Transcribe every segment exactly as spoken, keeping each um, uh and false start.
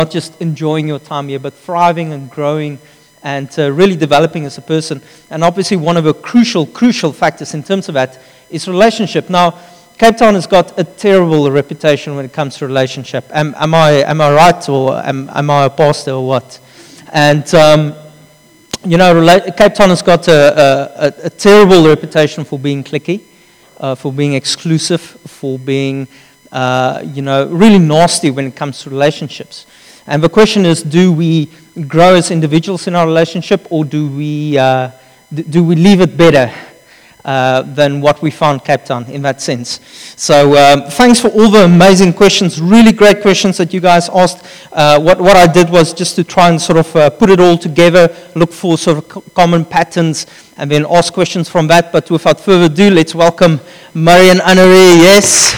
not just enjoying your time here, but thriving and growing and uh, really developing as a person. And obviously one of the crucial, crucial factors in terms of that is relationship. Now, Cape Town has got a terrible reputation when it comes to relationship. Am, am I am I right, or am, am I a pastor, or what? And, um, you know, rela- Cape Town has got a, a, a terrible reputation for being cliquey, uh, for being exclusive, for being, uh, you know, really nasty when it comes to relationships. And the question is, do we grow as individuals in our relationship, or do we uh, do we leave it better uh, than what we found Cape Town in that sense? So um, thanks for all the amazing questions, really great questions that you guys asked. Uh, what, what I did was just to try and sort of uh, put it all together, look for sort of co- common patterns, and then ask questions from that. But without further ado, let's welcome Murray and Annerie. Yes.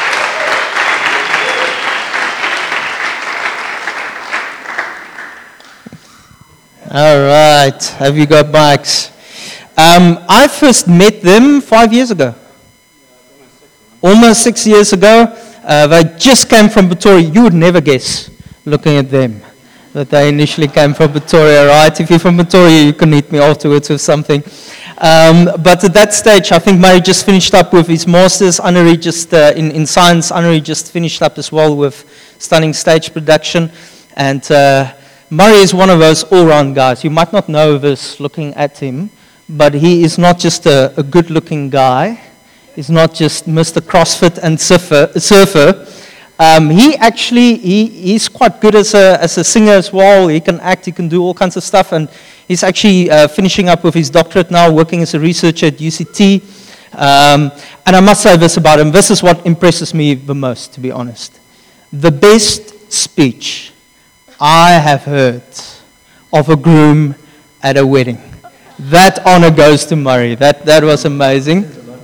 All right, have you got mics? Um, I first met them five years ago. Almost six years ago. Uh, they just came from Pretoria. You would never guess, looking at them, that they initially came from Pretoria, right? If you're from Pretoria, you can meet me afterwards with something. Um, but at that stage, I think Murray just finished up with his master's. Annerie just, uh, in, in science, Annerie just finished up as well with stunning stage production. And uh, Murray is one of those all-round guys. You might not know this looking at him, but he is not just a, a good-looking guy. He's not just Mister CrossFit and surfer. surfer. Um, he actually, he, he's quite good as a, as a singer as well. He can act, he can do all kinds of stuff, and he's actually uh, finishing up with his doctorate now, working as a researcher at U C T. Um, and I must say this about him. This is what impresses me the most, to be honest. The best speech I have heard of a groom at a wedding. That honor goes to Murray. That that was amazing.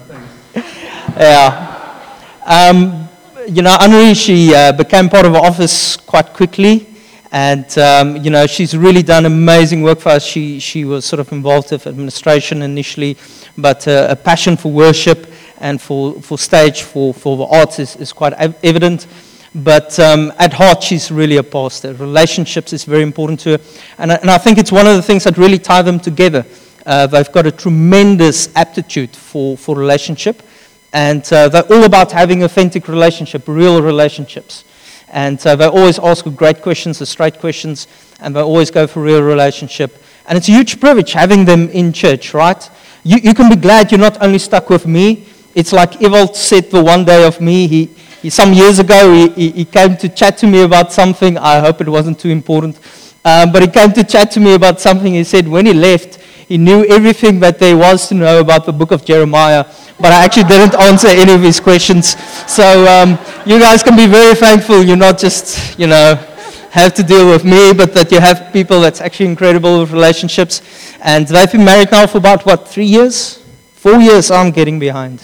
Yeah. Um, you know, Annerie, she uh, became part of our office quite quickly, and um, you know, she's really done amazing work for us. She she was sort of involved with administration initially, but uh, a passion for worship and for, for stage, for, for the arts is, is quite ev- evident. But um, at heart, she's really a pastor. Relationships is very important to her. And, and I think it's one of the things that really tie them together. Uh, they've got a tremendous aptitude for, for relationship. And uh, they're all about having authentic relationship, real relationships. And uh, they always ask great questions, the straight questions, and they always go for real relationship. And it's a huge privilege having them in church, right? You, you can be glad you're not only stuck with me. It's like Ewald said the one day of me, he He, some years ago, he, he, he came to chat to me about something. I hope it wasn't too important. Um, but he came to chat to me about something. He said when he left, he knew everything that there was to know about the book of Jeremiah. But I actually didn't answer any of his questions. So um, you guys can be very thankful you're not just, you know, have to deal with me, but that you have people that's actually incredible with relationships. And they've been married now for about, what, three years? Four years, I'm getting behind.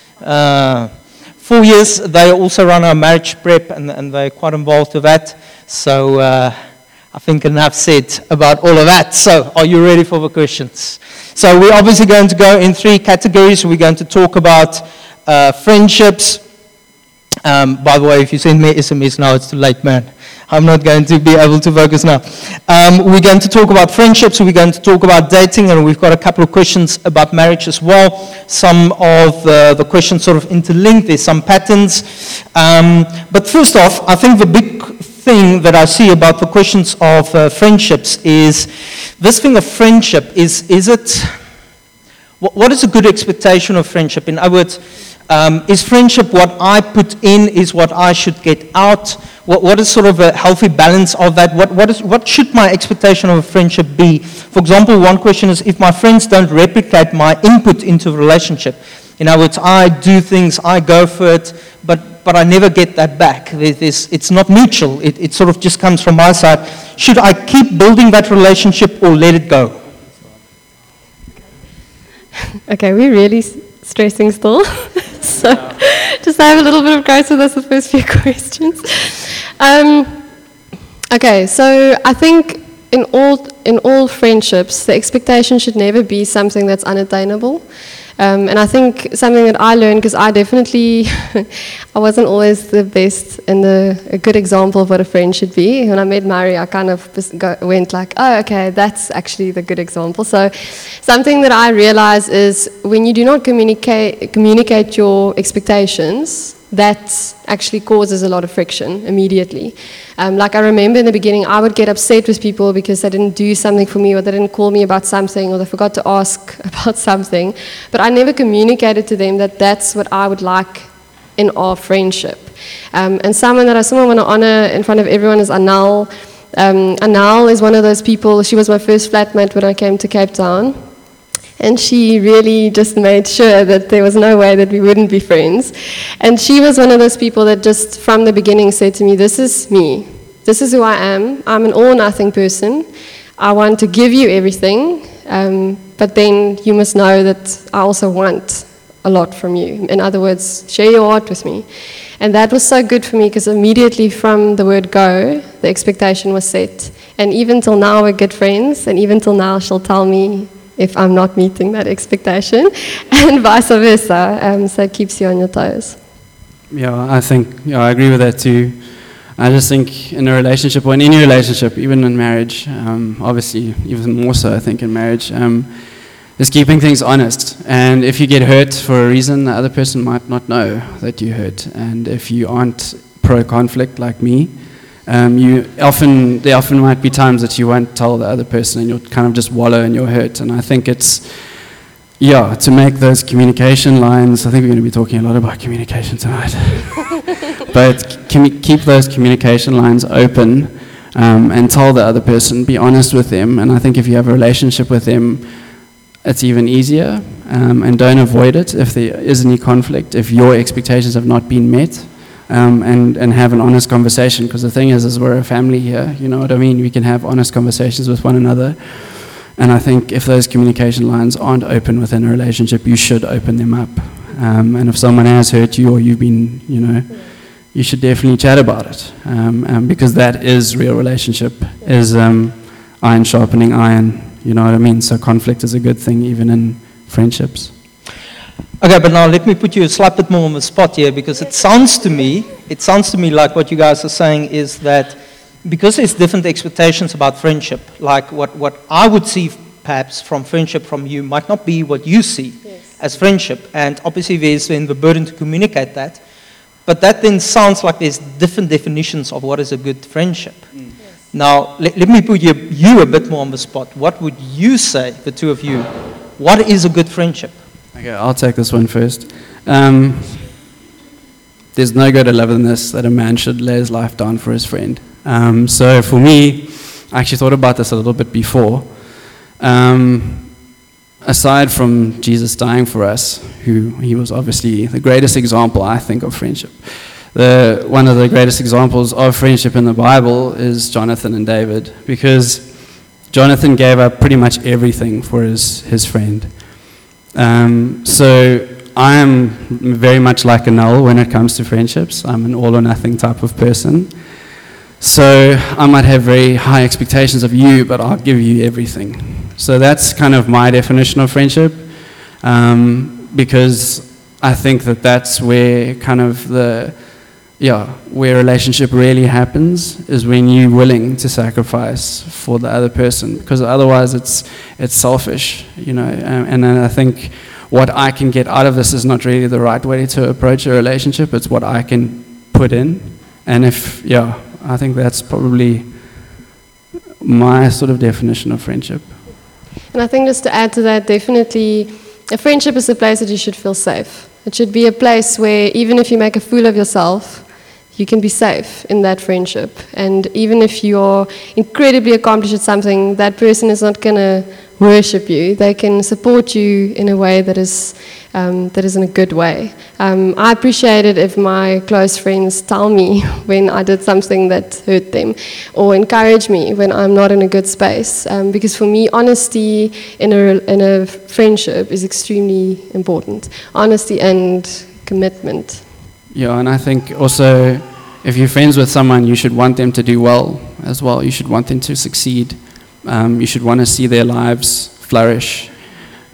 Uh, Four years, they also run our marriage prep, and, and they're quite involved with that. So uh, I think enough said about all of that. So are you ready for the questions? So we're obviously going to go in three categories. We're going to talk about uh, friendships. Um, by the way, if you send me S M S now, it's too late, man. I'm not going to be able to focus now. Um, we're going to talk about friendships, we're going to talk about dating, and we've got a couple of questions about marriage as well. Some of the, the questions sort of interlinked, there's some patterns. Um, but first off, I think the big thing that I see about the questions of uh, friendships is, this thing of friendship, is, is it, what, what is a good expectation of friendship? In other words, Um, is friendship what I put in, is what I should get out? What, what is sort of a healthy balance of that? What, what, is, what should my expectation of a friendship be? For example, one question is, if my friends don't replicate my input into a relationship, in other words, I do things, I go for it, but, but I never get that back. There's, there's, it's not mutual. It, it sort of just comes from my side. Should I keep building that relationship or let it go? Okay, we're really stressing still. So just have a little bit of grace with us the first few questions. Um, okay, so I think in all in all friendships, the expectation should never be something that's unattainable. Um, and I think something that I learned, because I definitely, I wasn't always the best and the, a good example of what a friend should be. When I met Mary, I kind of go, went like, oh, okay, that's actually the good example. So something that I realize is when you do not communicate, communicate your expectations, that actually causes a lot of friction immediately. Um, like I remember in the beginning, I would get upset with people because they didn't do something for me, or they didn't call me about something, or they forgot to ask about something. But I never communicated to them that that's what I would like in our friendship. Um, and someone that I someone want to honor in front of everyone is Anal. Um, Anal is one of those people. She was my first flatmate when I came to Cape Town. And she really just made sure that there was no way that we wouldn't be friends. And she was one of those people that just from the beginning said to me, this is me. This is who I am. I'm an all-or-nothing person. I want to give you everything, um, but then you must know that I also want a lot from you. In other words, share your heart with me. And that was so good for me because immediately from the word go, the expectation was set. And even till now, we're good friends. And even till now, she'll tell me if I'm not meeting that expectation, and vice versa. Um, so it keeps you on your toes. Yeah, I think, yeah, I agree with that too. I just think in a relationship, or in any relationship, even in marriage, um, obviously even more so I think in marriage, um, is keeping things honest. And if you get hurt for a reason, the other person might not know that you hurt. And if you aren't pro-conflict like me, Um, you often, there often might be times that you won't tell the other person and you'll kind of just wallow in your hurt. And I think it's, yeah, to make those communication lines, I think we're going to be talking a lot about communication tonight. But can keep those communication lines open um, and tell the other person, be honest with them. And I think if you have a relationship with them, it's even easier. Um, and don't avoid it if there is any conflict, if your expectations have not been met. Um, and, and have an honest conversation, because the thing is, is we're a family here, you know what I mean? We can have honest conversations with one another. And I think if those communication lines aren't open within a relationship, you should open them up. Um, and if someone has hurt you or you've been, you know, you should definitely chat about it. Um, um, because that is real relationship, is um, iron sharpening iron, you know what I mean? So conflict is a good thing even in friendships. Okay, but now let me put you a slight bit more on the spot here, because it sounds to me, it sounds to me like what you guys are saying is that because there's different expectations about friendship, like what, what I would see perhaps from friendship from you might not be what you see yes. as friendship. And obviously there's then the burden to communicate that. But that then sounds like there's different definitions of what is a good friendship. Mm. Yes. Now, let, let me put you, you a bit more on the spot. What would you say, the two of you, what is a good friendship? Okay, I'll take this one first. Um, there's no greater love than this, that a man should lay his life down for his friend. Um, so for me, I actually thought about this a little bit before. Um, aside from Jesus dying for us, who he was obviously the greatest example, I think, of friendship. The, one of the greatest examples of friendship in the Bible is Jonathan and David, because Jonathan gave up pretty much everything for his, his friend. Um, so I am very much like Anal when it comes to friendships. I'm an all-or-nothing type of person. So I might have very high expectations of you, but I'll give you everything. So that's kind of my definition of friendship, um, because I think that that's where kind of the, yeah, where relationship really happens, is when you're willing to sacrifice for the other person, because otherwise it's it's selfish, you know. And, and I think what I can get out of this is not really the right way to approach a relationship. It's what I can put in, and if yeah, I think that's probably my sort of definition of friendship. And I think just to add to that, definitely, a friendship is a place that you should feel safe. It should be a place where even if you make a fool of yourself, you can be safe in that friendship. And even if you're incredibly accomplished at something, that person is not going to worship you. They can support you in a way that is um, that is in a good way. Um, I appreciate it if my close friends tell me when I did something that hurt them, or encourage me when I'm not in a good space. Um, because for me, honesty in a in a friendship is extremely important. Honesty and commitment. Yeah, and I think also, if you're friends with someone, you should want them to do well as well. You should want them to succeed. Um, you should want to see their lives flourish.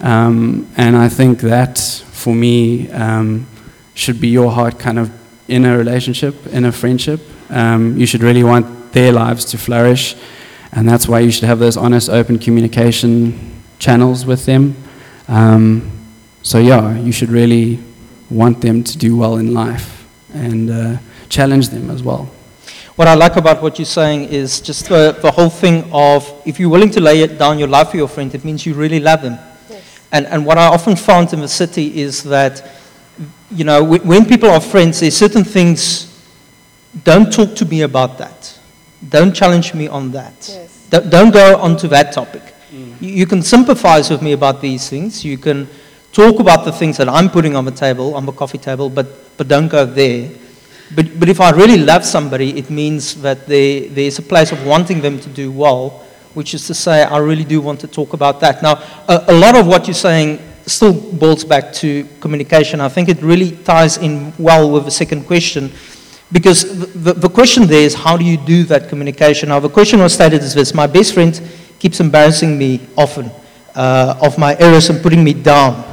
Um, and I think that, for me, um, should be your heart kind of in a relationship, in a friendship. Um, you should really want their lives to flourish, and that's why you should have those honest, open communication channels with them. Um, so yeah, you should really want them to do well in life and uh, challenge them as well. What I like about what you're saying is just the, the whole thing of, if you're willing to lay it down your life for your friend, it means you really love them. Yes. And, and what I often found in the city is that, you know, w- when people are friends, there's certain things, don't talk to me about that. Don't challenge me on that. Yes. Don't, don't go onto that topic. Mm. You, you can sympathize with me about these things. You can talk about the things that I'm putting on the table, on the coffee table, but, but don't go there. But, but if I really love somebody, it means that there, there's a place of wanting them to do well, which is to say, I really do want to talk about that. Now, a, a lot of what you're saying still boils back to communication. I think it really ties in well with the second question, because the, the, the question there is, how do you do that communication? Now, the question was stated as this: my best friend keeps embarrassing me often uh, of my errors and putting me down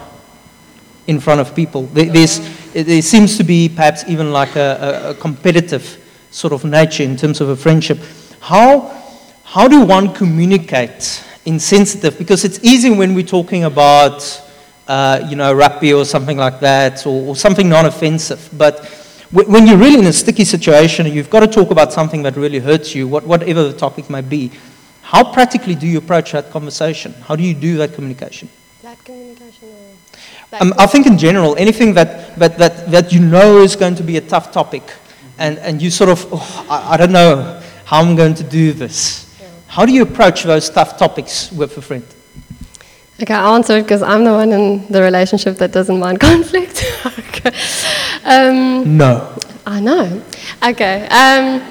in front of people. There, there's, there seems to be perhaps even like a, a, a competitive sort of nature in terms of a friendship. How, how do one communicate insensitive? Because it's easy when we're talking about, uh, you know, rugby or something like that, or, or something non-offensive. But w- when you're really in a sticky situation and you've got to talk about something that really hurts you, what, whatever the topic may be, how practically do you approach that conversation? How do you do that communication? That communication or... Um, I think in general, anything that, that, that, that you know is going to be a tough topic, and, and you sort of, oh, I, I don't know how I'm going to do this. Yeah. How do you approach those tough topics with a friend? Okay, I'll answer it because I'm the one in the relationship that doesn't mind conflict. Okay. um, no. I know. Okay. Um,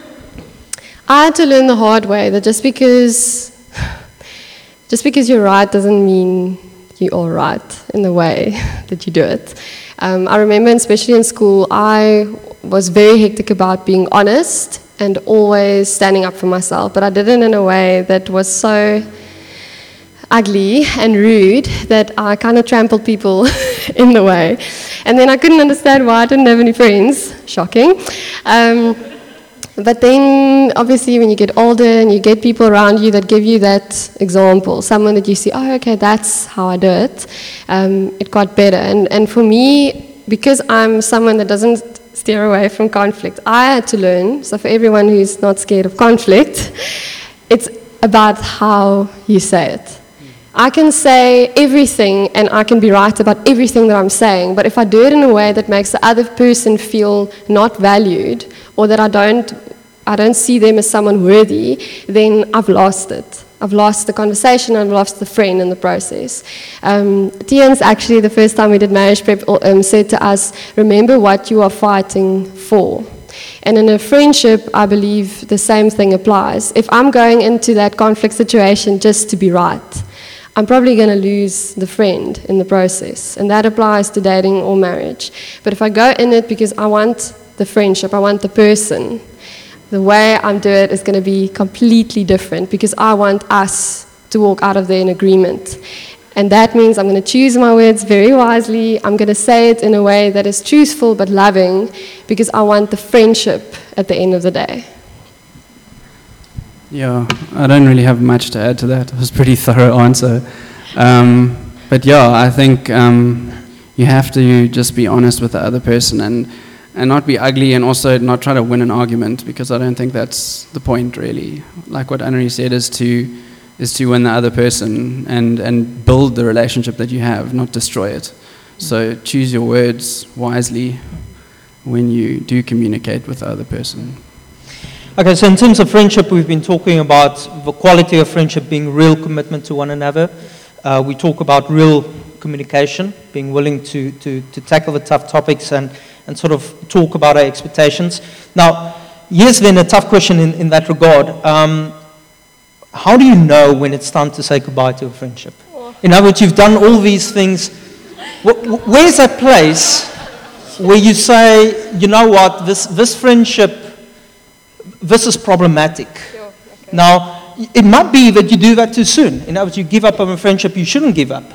I had to learn the hard way that just because, just because you're right doesn't mean you're all right in the way that you do it. Um, I remember, especially in school, I was very hectic about being honest and always standing up for myself, but I did it in a way that was so ugly and rude that I kind of trampled people in the way. And then I couldn't understand why I didn't have any friends. Shocking. Um, But then, obviously, when you get older and you get people around you that give you that example, someone that you see, oh, okay, that's how I do it, um, it got better. And, and for me, because I'm someone that doesn't steer away from conflict, I had to learn, so for everyone who's not scared of conflict, it's about how you say it. I can say everything and I can be right about everything that I'm saying, but if I do it in a way that makes the other person feel not valued, or that I don't, I don't see them as someone worthy, then I've lost it. I've lost the conversation, I've lost the friend in the process. Um, Tian's actually, the first time we did marriage prep, um, said to us, remember what you are fighting for. And in a friendship, I believe the same thing applies. If I'm going into that conflict situation just to be right, I'm probably going to lose the friend in the process. And that applies to dating or marriage. But if I go in it because I want the friendship, I want the person, the way I'm doing it is going to be completely different because I want us to walk out of there in agreement. And that means I'm going to choose my words very wisely. I'm going to say it in a way that is truthful but loving because I want the friendship at the end of the day. Yeah, I don't really have much to add to that. It was a pretty thorough answer. Um, but yeah, I think um, you have to just be honest with the other person and, and not be ugly, and also not try to win an argument, because I don't think that's the point really. Like what Annerie said, is to is to win the other person and, and build the relationship that you have, not destroy it. So choose your words wisely when you do communicate with the other person. Okay, so in terms of friendship, we've been talking about the quality of friendship being real commitment to one another. Uh, we talk about real communication, being willing to, to, to tackle the tough topics and, and sort of talk about our expectations. Now, here's then a tough question in, in that regard. Um, how do you know when it's time to say goodbye to a friendship? In other words, you've done all these things. Where's that place where you say, you know what, this, this friendship, this is problematic. Sure, okay. Now, it might be that you do that too soon. In other words, you give up on a friendship you shouldn't give up. Mm-hmm.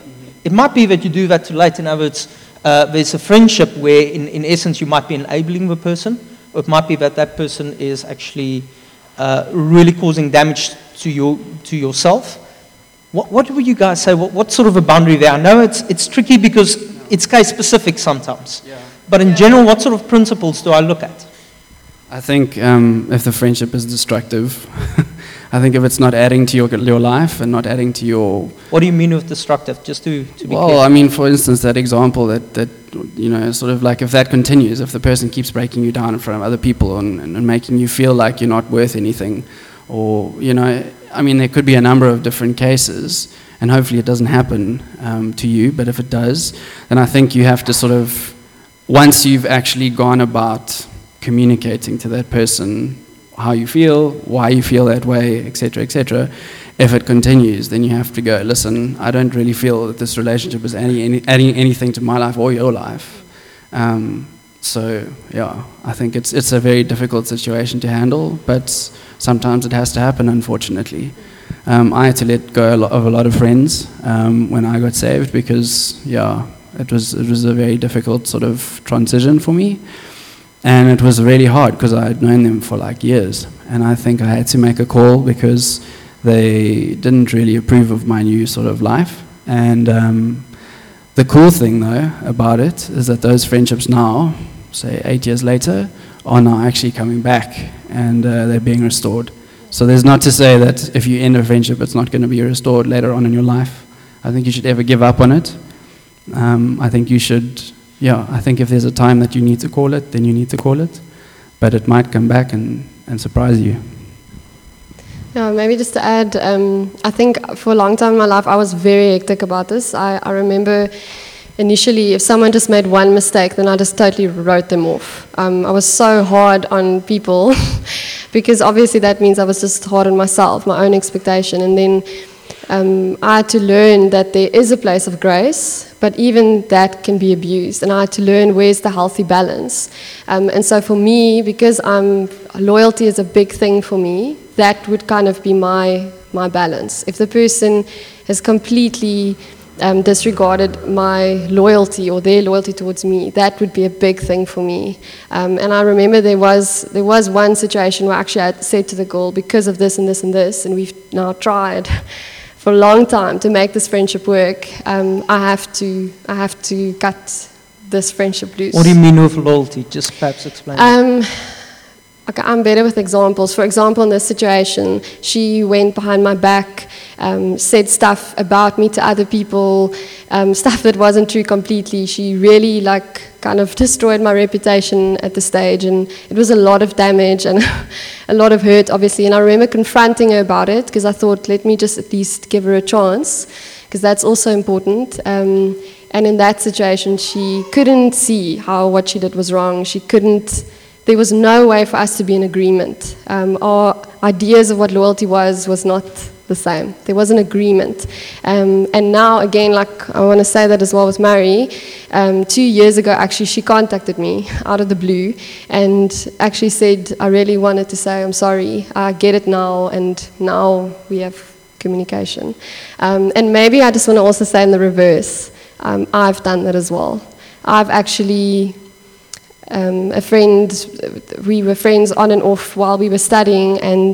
It might be that you do that too late. In other words, uh, there's a friendship where, in, in essence, you might be enabling the person, or it might be that that person is actually uh, really causing damage to your to yourself. What, what would you guys say? What, what sort of a boundary there? I know it's it's tricky because it's case specific sometimes. Yeah. But in general, what sort of principles do I look at? I think um, if the friendship is destructive, I think if it's not adding to your your life and not adding to your... What do you mean with destructive? Just to, to be well, clear. I mean, for instance, that example that, that, you know, sort of like if that continues, if the person keeps breaking you down in front of other people and, and, and making you feel like you're not worth anything, or, you know, I mean, there could be a number of different cases, and hopefully it doesn't happen um, to you, but if it does, then I think you have to sort of, once you've actually gone about communicating to that person how you feel, why you feel that way, et cetera, et cetera. If it continues, then you have to go, listen, I don't really feel that this relationship is adding, any, adding anything to my life or your life. Um, so, yeah, I think it's it's a very difficult situation to handle, but sometimes it has to happen, unfortunately. Um, I had to let go a lot of a lot of friends um, when I got saved because, yeah, it was it was a very difficult sort of transition for me. And it was really hard because I had known them for like years. And I think I had to make a call because they didn't really approve of my new sort of life. And um, the cool thing, though, about it is that those friendships now, say eight years later, are now actually coming back and uh, they're being restored. So there's not to say that if you end a friendship, it's not going to be restored later on in your life. I think you should ever give up on it. Um, I think you should... Yeah, I think if there's a time that you need to call it, then you need to call it. But it might come back and, and surprise you. Yeah, maybe just to add, um, I think for a long time in my life, I was very hectic about this. I, I remember initially, if someone just made one mistake, then I just totally wrote them off. Um, I was so hard on people because obviously that means I was just hard on myself, my own expectation. And then Um, I had to learn that there is a place of grace, but even that can be abused. And I had to learn where's the healthy balance. Um, and so for me, because I'm, loyalty is a big thing for me, that would kind of be my, my balance. If the person has completely um, disregarded my loyalty or their loyalty towards me, that would be a big thing for me. Um, and I remember there was, there was one situation where actually I had said to the girl, because of this and this and this, and we've now tried for a long time to make this friendship work, um, I have to I have to cut this friendship loose. What do you mean with loyalty? Just perhaps explain. Um, okay, I'm better with examples. For example, in this situation, she went behind my back, um, said stuff about me to other people, um, stuff that wasn't true completely. She really like kind of destroyed my reputation at the stage, and it was a lot of damage and a lot of hurt, obviously. And I remember confronting her about it because I thought, let me just at least give her a chance, because that's also important. Um, and in that situation, she couldn't see how what she did was wrong. She couldn't. There was no way for us to be in agreement. Um, our ideas of what loyalty was was not the same. There was an agreement. Um, and now, again, like I want to say that as well with Mary, um, two years ago, actually, she contacted me out of the blue and actually said, I really wanted to say, I'm sorry, I get it now, and now we have communication. Um, and maybe I just want to also say in the reverse, um, I've done that as well. I've actually... Um, a friend, we were friends on and off while we were studying, and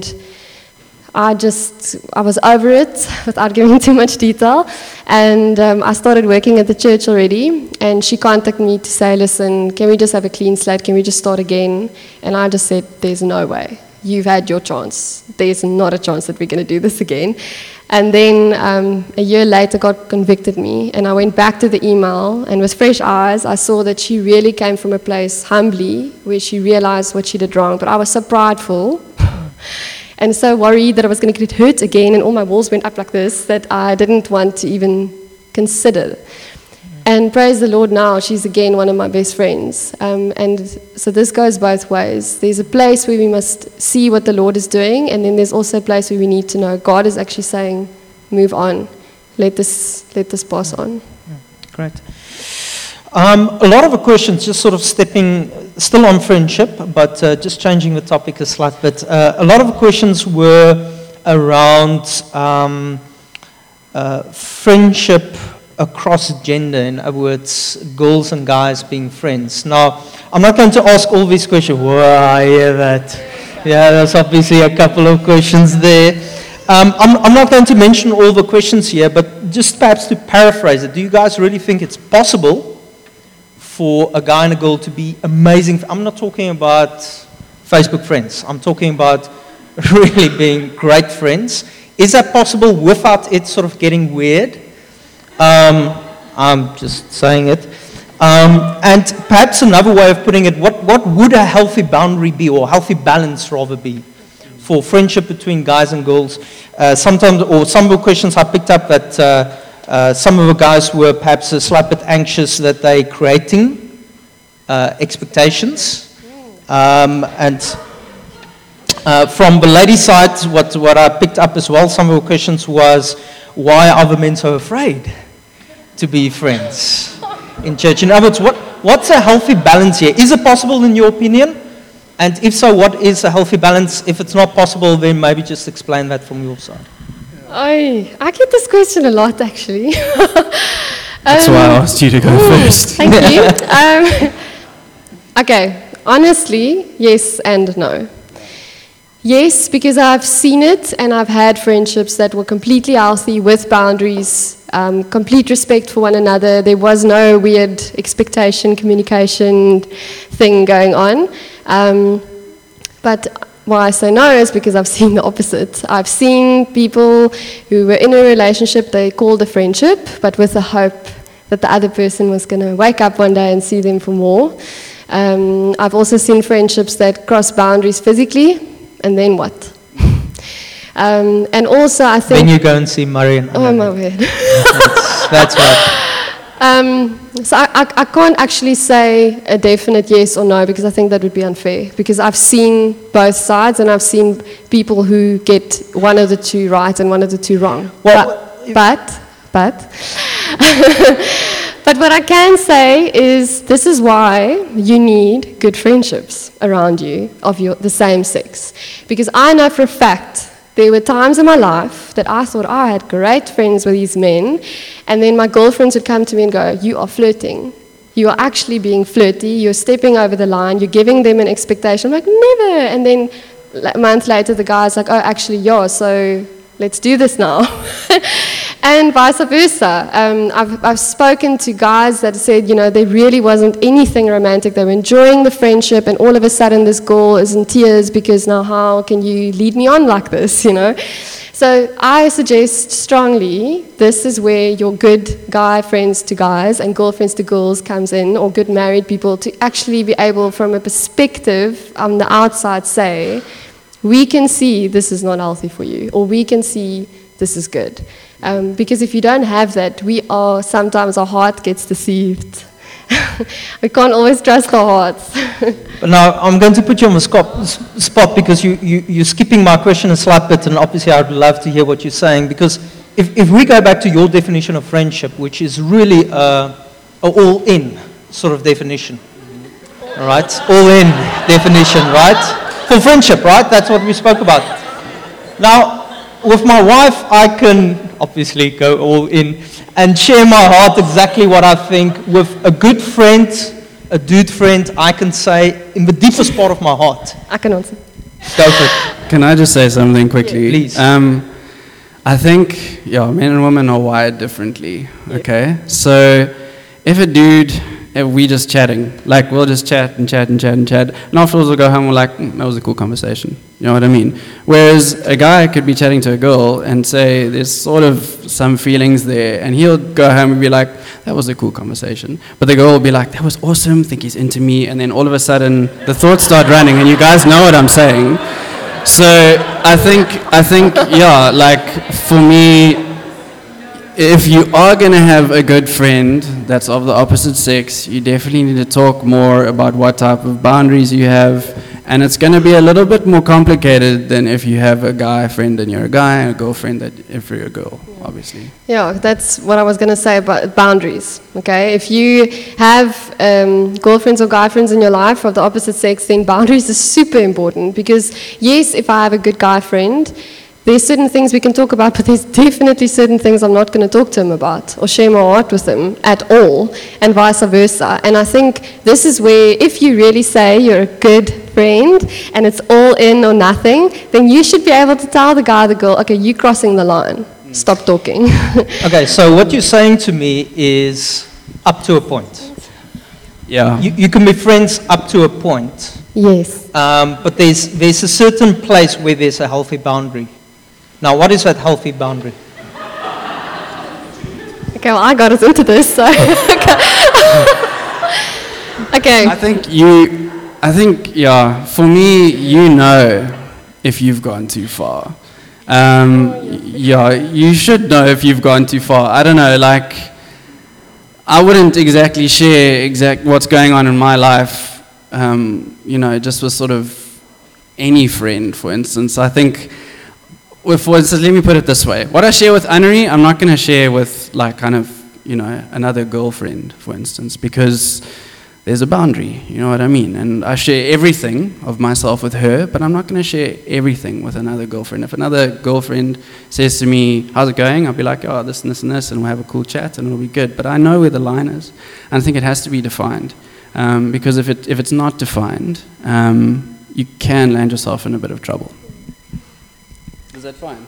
I just, I was over it without giving too much detail, and um, I started working at the church already, and she contacted me to say, listen, can we just have a clean slate, can we just start again? And I just said, there's no way. You've had your chance. There's not a chance that we're going to do this again. And then um, a year later, God convicted me, and I went back to the email, and with fresh eyes, I saw that she really came from a place humbly, where she realized what she did wrong. But I was so prideful, and so worried that I was going to get hurt again, and all my walls went up like this, that I didn't want to even consider. And praise the Lord, now she's again one of my best friends. Um, and so this goes both ways. There's a place where we must see what the Lord is doing, and then there's also a place where we need to know God is actually saying, move on. Let this, let this pass on. Great. Um, a lot of the questions, just sort of stepping, still on friendship, but uh, just changing the topic a slight bit. Uh, a lot of the questions were around um, uh, friendship across gender, in other words, girls and guys being friends. Now, I'm not going to ask all these questions. Whoa, I hear that. Yeah, there's obviously a couple of questions there. Um, I'm, I'm not going to mention all the questions here, but just perhaps to paraphrase it, do you guys really think it's possible for a guy and a girl to be amazing? I'm not talking about Facebook friends. I'm talking about really being great friends. Is that possible without it sort of getting weird? Um, I'm just saying it. Um, and perhaps another way of putting it, what, what would a healthy boundary be, or healthy balance rather be, for friendship between guys and girls? Uh, sometimes, or some of the questions I picked up that uh, uh, some of the guys were perhaps a slight bit anxious that they're creating uh, expectations. Um, and uh, from the lady side, what, what I picked up as well, some of the questions was, why are the men so afraid to be friends in church? In other words, what, what's a healthy balance here? Is it possible in your opinion? And if so, what is a healthy balance? If it's not possible, then maybe just explain that from your side. I, I get this question a lot, actually. That's um, why I asked you to go ooh, first. Thank you. Um, okay, honestly, yes and no. Yes, because I've seen it and I've had friendships that were completely healthy with boundaries, um, complete respect for one another. There was no weird expectation, communication thing going on. Um, but why I say no is because I've seen the opposite. I've seen people who were in a relationship, they called a friendship, but with the hope that the other person was going to wake up one day and see them for more. Um, I've also seen friendships that cross boundaries physically. And then what? um, and also, I think... Then you go and see Murray and Oh, my word. that's, that's right. Um, so I, I, I can't actually say a definite yes or no, because I think that would be unfair. Because I've seen both sides, and I've seen people who get one of the two right and one of the two wrong. Well, but, but, but... But what I can say is this is why you need good friendships around you of your, the same sex. Because I know for a fact there were times in my life that I thought I had great friends with these men, and then my girlfriends would come to me and go, you are flirting. You are actually being flirty. You're stepping over the line. You're giving them an expectation. I'm like, never. And then a month later the guy's like, oh, actually, yeah, so let's do this now. And vice versa. Um, I've, I've spoken to guys that said, you know, there really wasn't anything romantic. They were enjoying the friendship, and all of a sudden this girl is in tears because now how can you lead me on like this, you know? So I suggest strongly this is where your good guy friends to guys and girlfriends to girls comes in, or good married people, to actually be able, from a perspective on the outside, say, we can see this is not healthy for you, or we can see this is good. Um, because if you don't have that, we are, sometimes our heart gets deceived. We can't always trust our hearts. But now, I'm going to put you on the spot, spot because you, you, you're skipping my question a slight bit, and obviously I'd love to hear what you're saying, because if, if we go back to your definition of friendship, which is really a, a all-in sort of definition, all right? All-in definition, right? For friendship, right? That's what we spoke about. Now, with my wife, I can obviously go all in and share my heart exactly what I think. With a good friend, a dude friend, I can say in the deepest part of my heart. I can answer. Go for it. Can I just say something quickly? Yeah, please. Um, I think, yeah, men and women are wired differently, okay? Yeah. So if a dude, if we just chatting, like we'll just chat and chat and chat and chat, and afterwards we'll go home and we're like, mm, that was a cool conversation. You know what I mean? Whereas a guy could be chatting to a girl and say there's sort of some feelings there, and he'll go home and be like, that was a cool conversation. But the girl will be like, that was awesome, think he's into me, and then all of a sudden the thoughts start running, and you guys know what I'm saying. So I think, I think, yeah, like for me, if you are going to have a good friend that's of the opposite sex, you definitely need to talk more about what type of boundaries you have, and it's going to be a little bit more complicated than if you have a guy friend and you're a guy, and a girlfriend that if you're a girl, obviously. Yeah, that's what I was going to say about boundaries, okay? If you have um, girlfriends or guy friends in your life of the opposite sex, then boundaries is super important, because yes, if I have a good guy friend, there's certain things we can talk about, but there's definitely certain things I'm not going to talk to him about or share my heart with him at all, and vice versa. And I think this is where, if you really say you're a good friend and it's all in or nothing, then you should be able to tell the guy or the girl, okay, you're crossing the line. Stop talking. Okay, so what you're saying to me is up to a point. Yeah. You, you can be friends up to a point. Yes. Um, but there's, there's a certain place where there's a healthy boundary. Now, what is that healthy boundary? Okay, well, I got us into this, so. Okay. I think you, I think, yeah, for me, you know if you've gone too far. Um, yeah, you should know if you've gone too far. I don't know, like, I wouldn't exactly share exact what's going on in my life, um, you know, just with sort of any friend, for instance. I think, well, for instance, let me put it this way. What I share with Annery, I'm not going to share with, like, kind of, you know, another girlfriend, for instance, because there's a boundary, you know what I mean? And I share everything of myself with her, but I'm not going to share everything with another girlfriend. If another girlfriend says to me, how's it going? I'll be like, oh, this and this and this, and we'll have a cool chat, and it'll be good. But I know where the line is, and I think it has to be defined. Um, because if, it, if it's not defined, um, you can land yourself in a bit of trouble. Is that fine?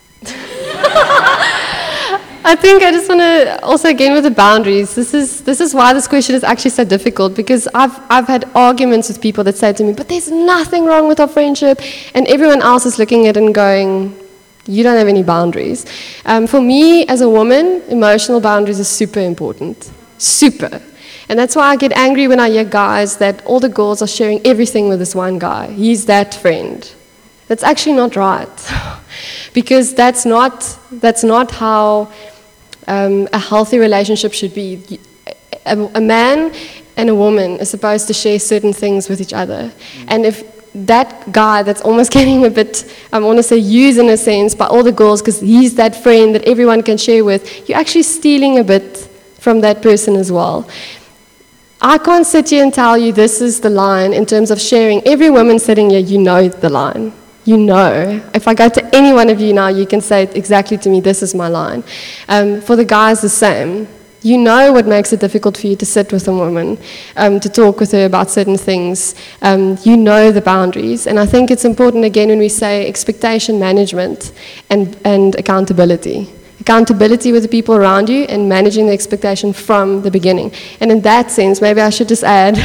I think I just want to also, again, with the boundaries, this is this is why this question is actually so difficult, because I've I've had arguments with people that say to me, but there's nothing wrong with our friendship, and everyone else is looking at it and going, you don't have any boundaries. Um, for me, as a woman, emotional boundaries is super important, super. And that's why I get angry when I hear guys that all the girls are sharing everything with this one guy. He's that friend. That's actually not right, because that's not that's not how um, a healthy relationship should be. A, a man and a woman are supposed to share certain things with each other, mm. and if that guy that's almost getting a bit, I want to say used in a sense, by all the girls, because he's that friend that everyone can share with, you're actually stealing a bit from that person as well. I can't sit here and tell you this is the line in terms of sharing. Every woman sitting here, you know the line. You know. If I go to any one of you now, you can say exactly to me, this is my line. Um, for the guys, the same. You know what makes it difficult for you to sit with a woman, um, to talk with her about certain things. Um, you know the boundaries. And I think it's important, again, when we say expectation management and, and accountability. Accountability with the people around you and managing the expectation from the beginning. And in that sense, maybe I should just add,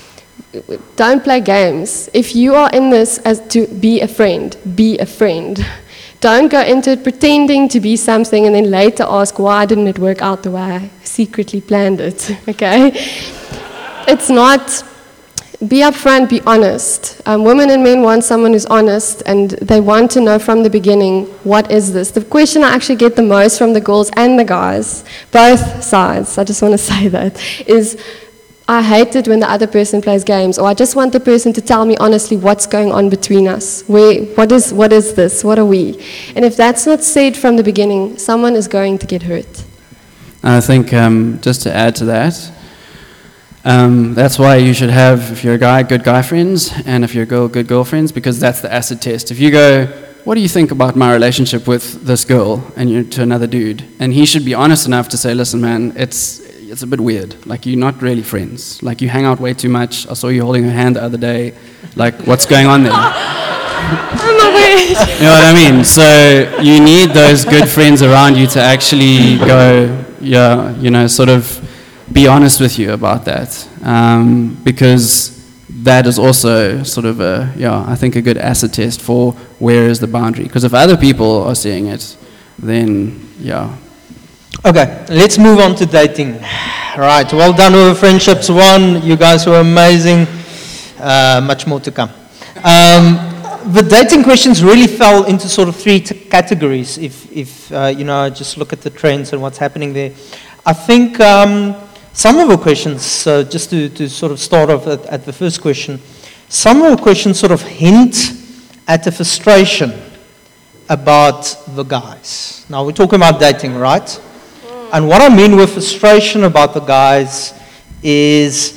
don't play games. If you are in this as to be a friend, be a friend. Don't go into it pretending to be something and then later ask, why didn't it work out the way I secretly planned it, okay? It's not, be upfront, be honest. Um, women and men want someone who's honest, and they want to know from the beginning, what is this? The question I actually get the most from the girls and the guys, both sides, I just want to say that, is, I hate it when the other person plays games, or I just want the person to tell me honestly what's going on between us. Where, what is, what is this? What are we? And if that's not said from the beginning, someone is going to get hurt. I think um, just to add to that, um, that's why you should have, if you're a guy, good guy friends, and if you're a girl, good girlfriends, because that's the acid test. If you go, what do you think about my relationship with this girl, and you're to another dude, and he should be honest enough to say, listen man, it's it's a bit weird. Like, you're not really friends. Like, you hang out way too much. I saw you holding her hand the other day. Like, what's going on there? I'm not weird. You know what I mean? So you need those good friends around you to actually go, yeah, you know, sort of be honest with you about that. Um, because that is also sort of a, yeah, I think a good acid test for where is the boundary. Because if other people are seeing it, then, yeah. Okay, let's move on to dating. Right, well done with friendships one. You guys were amazing. Uh, much more to come. Um, the dating questions really fell into sort of three t- categories. If, if uh, you know, just look at the trends and what's happening there. I think um, some of the questions, uh, just to, to sort of start off at, at the first question, some of the questions sort of hint at a frustration about the guys. Now we're talking about dating, right? And what I mean with frustration about the guys is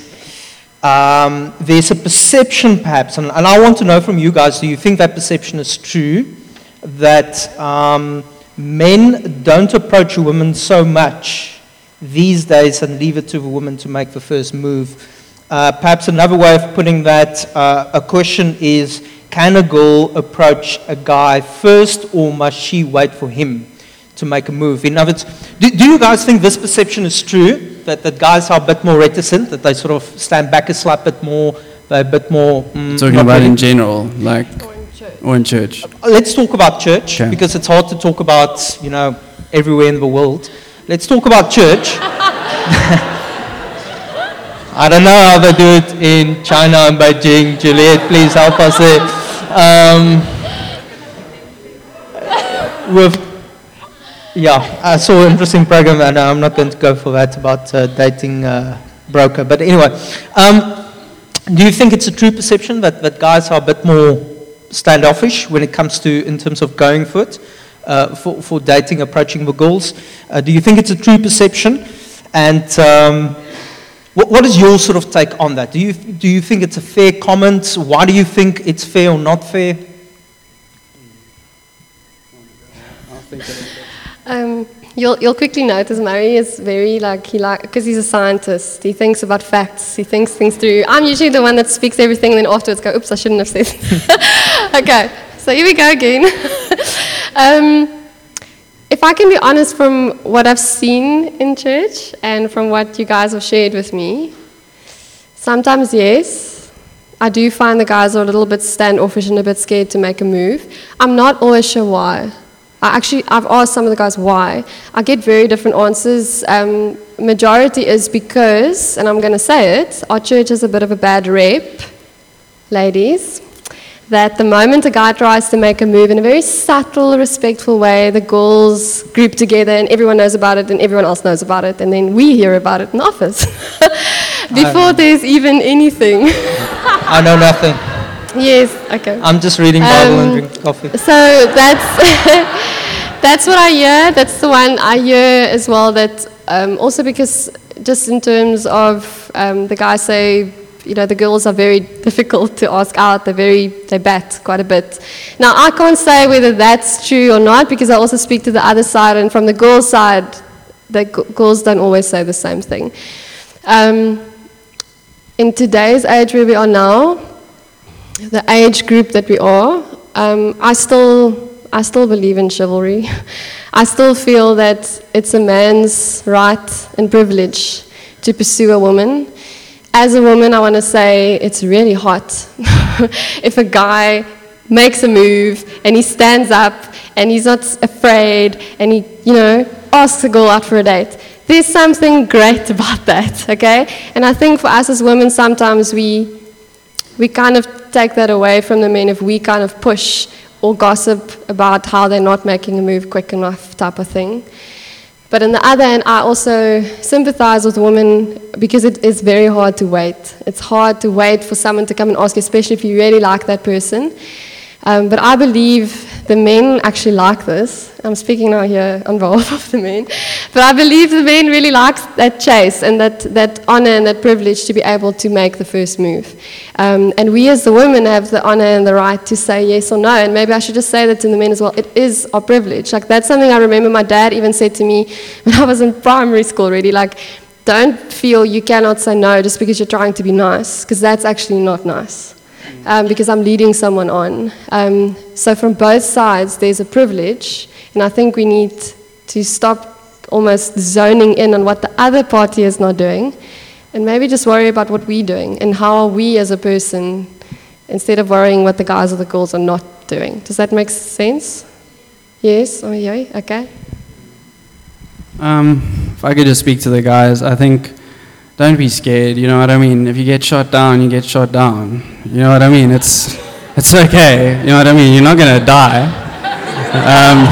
um, there's a perception perhaps, and, and I want to know from you guys, do you think that perception is true, that um, men don't approach a woman so much these days and leave it to the woman to make the first move. Uh, perhaps another way of putting that, uh, a question is, can a girl approach a guy first, or must she wait for him to make a move? In other words, do, do you guys think this perception is true, that, that guys are a bit more reticent, that they sort of stand back a slight bit more, they're a bit more... Mm, Talking about ready? In general, like... Or in church. Or in church. Let's talk about church, okay. because it's hard to talk about, you know, everywhere in the world. Let's talk about church. I don't know how they do it in China and Beijing. Juliet, please help us there. Um, with, yeah, I saw an interesting program, and I'm not going to go for that, about uh, dating uh, broker. But anyway, um, do you think it's a true perception that, that guys are a bit more standoffish when it comes to, in terms of going for it, uh, for, for dating, approaching the girls? Uh, do you think it's a true perception? And um, what, what is your sort of take on that? Do you, do you think it's a fair comment? Why do you think it's fair or not fair? Um, you'll, you'll quickly notice Murray is very like, he like, because he's a scientist, he thinks about facts, he thinks things through. I'm usually the one that speaks everything and then afterwards go, oops, I shouldn't have said it. Okay, so here we go again. um, if I can be honest, from what I've seen in church and from what you guys have shared with me, sometimes yes, I do find the guys are a little bit standoffish and a bit scared to make a move. I'm not always sure why. I actually, I've asked some of the guys why. I get very different answers. Um, majority is because, and I'm going to say it, our church has a bit of a bad rep, ladies, that the moment a guy tries to make a move in a very subtle, respectful way, the girls group together and everyone knows about it and everyone else knows about it, and then we hear about it in the office before there's even anything. I know nothing. Yes, okay. I'm just reading Bible um, and drinking coffee. So that's that's what I hear. That's the one I hear as well. That um, also because just in terms of um, the guys say, you know, the girls are very difficult to ask out. They're very, they bat quite a bit. Now, I can't say whether that's true or not because I also speak to the other side, and from the girls' side, the g- girls don't always say the same thing. Um, in today's age where we are now, the age group that we are, um, I still, I still believe in chivalry. I still feel that it's a man's right and privilege to pursue a woman. As a woman, I want to say it's really hot if a guy makes a move and he stands up and he's not afraid and he, you know, asks a girl out for a date. There's something great about that, okay? And I think for us as women, sometimes we we kind of take that away from the men if we kind of push or gossip about how they're not making a move quick enough type of thing. But on the other hand, I also sympathize with women because it is very hard to wait. It's hard to wait for someone to come and ask you, especially if you really like that person. Um, but I believe the men actually like this. I'm speaking now here on behalf of the men. But I believe the men really like that chase and that, that honor and that privilege to be able to make the first move. Um, and we as the women have the honor and the right to say yes or no. And maybe I should just say that to the men as well. It is our privilege. Like, that's something I remember my dad even said to me when I was in primary school already. Like, don't feel you cannot say no just because you're trying to be nice, because that's actually not nice. Um, because I'm leading someone on. Um, so from both sides, there's a privilege, and I think we need to stop almost zoning in on what the other party is not doing, and maybe just worry about what we're doing, and how are we as a person, instead of worrying what the guys or the girls are not doing. Does that make sense? Yes? Oh, yeah? Okay. Um, if I could just speak to the guys, I think don't be scared, you know what I mean? If you get shot down, you get shot down. You know what I mean? It's it's okay, you know what I mean? You're not going to die. Um,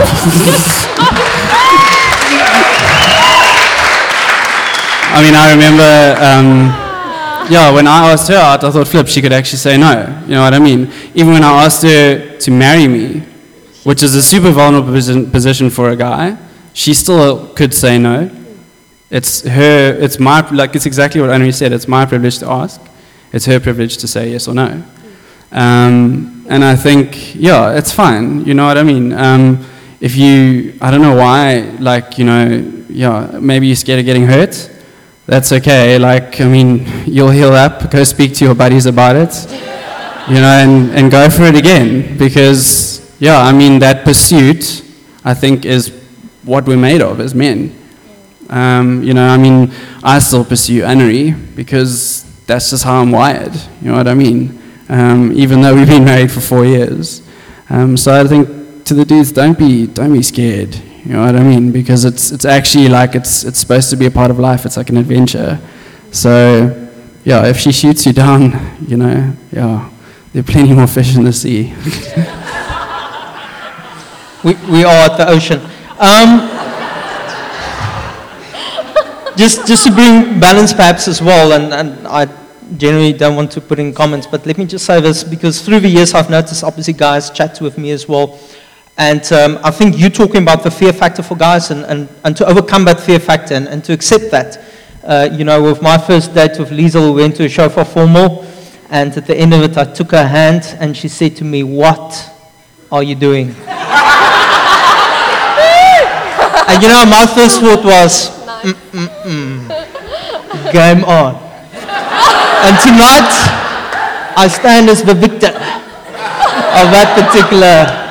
I mean, I remember, um, yeah, when I asked her out, I thought, flip, she could actually say no. You know what I mean? Even when I asked her to marry me, which is a super vulnerable posi- position for a guy, she still could say no. It's her, it's my, like, it's exactly what Henri said. It's my privilege to ask. It's her privilege to say yes or no. Um, And I think, yeah, it's fine. You know what I mean? Um, if you, I don't know why, like, you know, yeah, maybe you're scared of getting hurt. That's okay. Like, I mean, you'll heal up, go speak to your buddies about it, you know, and, and go for it again. Because, yeah, I mean, that pursuit, I think, is what we're made of as men. Um, you know, I mean, I still pursue Annery because that's just how I'm wired. You know what I mean? Um, even though we've been married for four years. Um, so I think to the dudes, don't be, don't be scared. You know what I mean? Because it's it's actually like it's it's supposed to be a part of life. It's like an adventure. So, yeah, if she shoots you down, you know, yeah, there are plenty more fish in the sea. we we are at the ocean. Um, just just to bring balance, perhaps as well, and and I generally don't want to put in comments, but let me just say this because through the years I've noticed obviously guys chat with me as well. And um, I think you're talking about the fear factor for guys and, and, and to overcome that fear factor and, and to accept that. Uh, you know, with my first date with Liesel, we went to a show for formal, and at the end of it, I took her hand and she said to me, "What are you doing?" And you know, my first thought was, mm, mm, mm. Game on. And tonight, I stand as the victor of that particular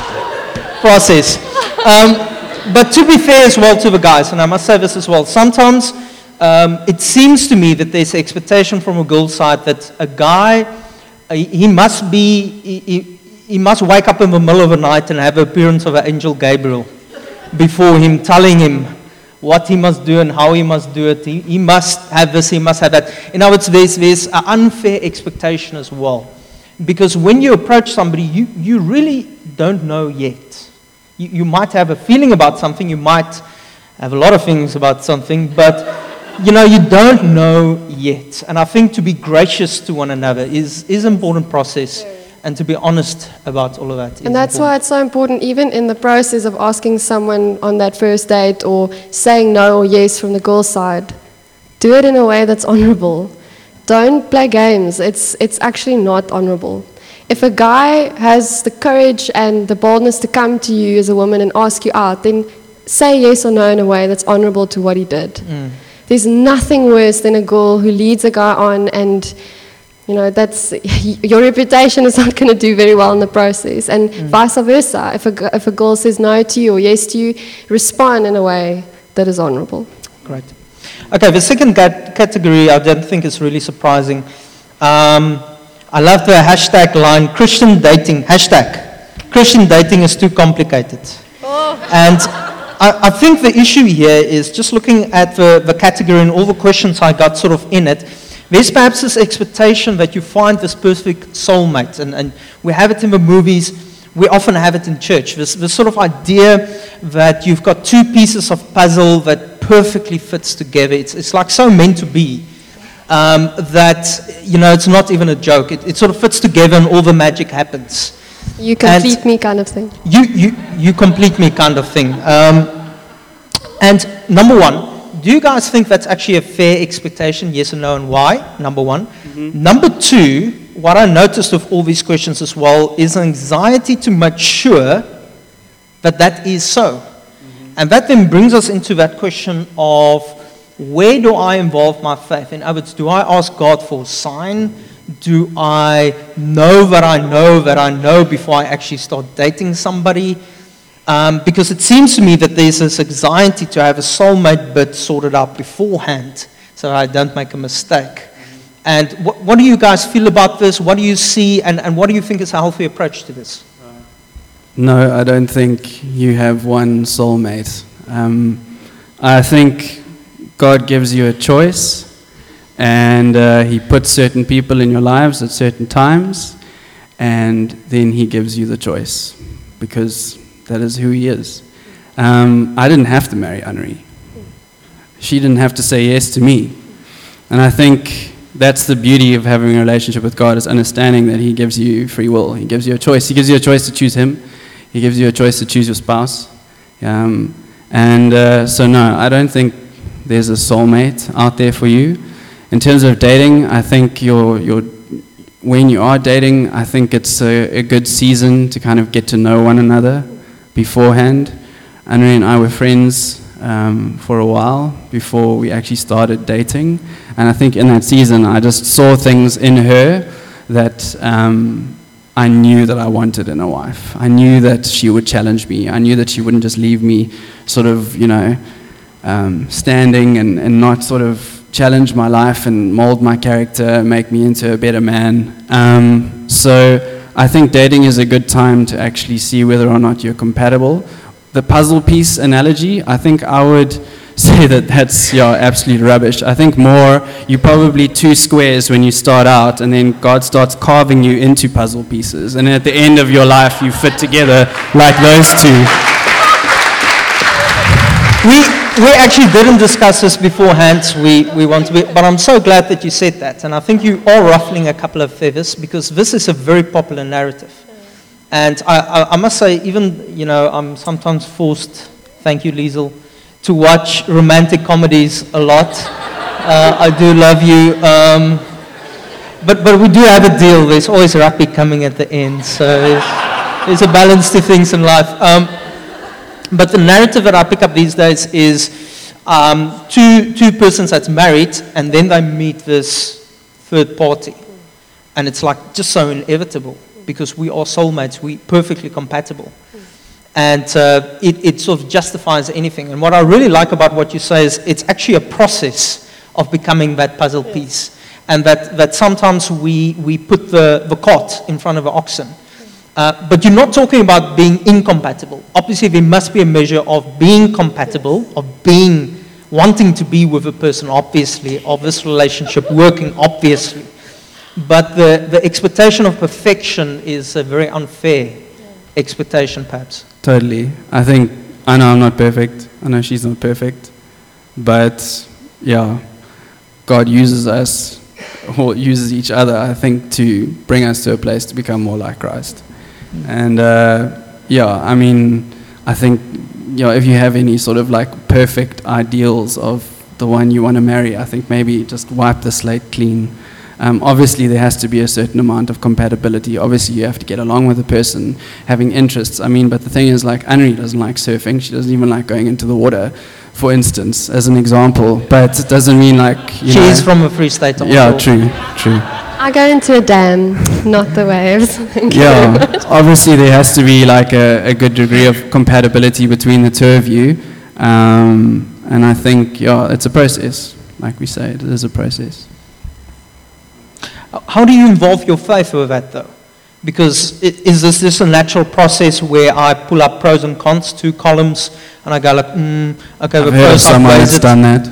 process. Um, but to be fair as well to the guys, and I must say this as well, sometimes um, it seems to me that there's expectation from a girl's side that a guy, uh, he must be, he, he, he must wake up in the middle of the night and have the appearance of an angel Gabriel before him, telling him what he must do and how he must do it. He, he must have this, he must have that. In other words, there's, there's an unfair expectation as well. Because when you approach somebody, you, you really don't know yet. You, you might have a feeling about something, you might have a lot of things about something, but you know, you don't know yet. And I think to be gracious to one another is, is an important process, and to be honest about all of that. And that's important. Why it's so important, even in the process of asking someone on that first date or saying no or yes from the girl's side, do it in a way that's honorable. Don't play games. It's, it's actually not honorable. If a guy has the courage and the boldness to come to you as a woman and ask you out, then say yes or no in a way that's honorable to what he did. Mm. There's nothing worse than a girl who leads a guy on and, you know, that's, your reputation is not going to do very well in the process. And mm. vice versa. If a, if a girl says no to you or yes to you, respond in a way that is honorable. Great. Okay, the second cat- category I don't think is really surprising. Um, I love the hashtag line, Christian dating, hashtag, Christian dating is too complicated. Oh. And I, I think the issue here is just looking at the, the category and all the questions I got sort of in it, there's perhaps this expectation that you find this perfect soulmate, and, and we have it in the movies, we often have it in church, this, this sort of idea that you've got two pieces of puzzle that perfectly fits together. It's, it's like so meant to be. Um, that, you know, it's not even a joke. It, it sort of fits together and all the magic happens. You complete and me kind of thing. You, you, you complete me kind of thing. Um, and number one, do you guys think that's actually a fair expectation, yes or no, and why? Number one. Mm-hmm. Number two, what I noticed with all these questions as well is anxiety to make sure that that is so. Mm-hmm. And that then brings us into that question of, where do I involve my faith? In other words, do I ask God for a sign? Do I know that I know that I know before I actually start dating somebody? Um, because it seems to me that there's this anxiety to have a soulmate bit sorted out beforehand so I don't make a mistake. And what, what do you guys feel about this? What do you see? And, and what do you think is a healthy approach to this? No, I don't think you have one soulmate. Um, I think God gives you a choice, and uh, He puts certain people in your lives at certain times, and then He gives you the choice, because that is who He is. Um, I didn't have to marry Annery. She didn't have to say yes to me. And I think that's the beauty of having a relationship with God, is understanding that He gives you free will. He gives you a choice. He gives you a choice to choose Him. He gives you a choice to choose your spouse. Um, and uh, so no, I don't think there's a soulmate out there for you. In terms of dating, I think your your when you are dating, I think it's a, a good season to kind of get to know one another beforehand. Anri and I were friends um, for a while before we actually started dating. And I think in that season, I just saw things in her that um, I knew that I wanted in a wife. I knew that she would challenge me. I knew that she wouldn't just leave me sort of, you know, um, standing and, and not sort of challenge my life and mold my character, make me into a better man. Um, so I think dating is a good time to actually see whether or not you're compatible. The puzzle piece analogy, I think I would say that that's yeah, absolute rubbish. I think more, you're probably two squares when you start out, and then God starts carving you into puzzle pieces. And at the end of your life, you fit together like those two. We, we actually didn't discuss this beforehand, we, we want to be, but I'm so glad that you said that. And I think you are ruffling a couple of feathers, because this is a very popular narrative. And I, I, I must say, even, you know, I'm sometimes forced, thank you, Liesel, to watch romantic comedies a lot. Uh, I do love you. Um, but, but we do have a deal. There's always rugby coming at the end. So there's, there's a balance to things in life. Um, But the narrative that I pick up these days is um, two, two persons that's married, and then they meet this third party. And it's like just so inevitable, because we are soulmates, we're perfectly compatible. And uh, it, it sort of justifies anything. And what I really like about what you say is it's actually a process of becoming that puzzle piece. And that, that sometimes we, we put the, the cart in front of an oxen. Uh, but you're not talking about being incompatible. Obviously, there must be a measure of being compatible, of being, wanting to be with a person, obviously, of this relationship working, obviously. But the, the expectation of perfection is a very unfair expectation, perhaps. Totally. I think, I know I'm not perfect. I know she's not perfect. But, yeah, God uses us, or uses each other, I think, to bring us to a place to become more like Christ. And uh, yeah, I mean, I think, you know, if you have any sort of like perfect ideals of the one you want to marry, I think maybe just wipe the slate clean. Um, obviously, there has to be a certain amount of compatibility. Obviously, you have to get along with the person, having interests. I mean, but the thing is, like, Anri doesn't like surfing. She doesn't even like going into the water, for instance, as an example. But it doesn't mean like, you She know, is from a Free State. Yeah, true, true. I go into a dam, not the waves. Thank Yeah, you. obviously there has to be like a, a good degree of compatibility between the two of you. Um, and I think, yeah, it's a process. Like we say, it is a process. How do you involve your faith with that, though? Because it, is this just a natural process where I pull up pros and cons, two columns, and I go like, mm, okay, I've the heard of pros someone outweighs that's it. done that.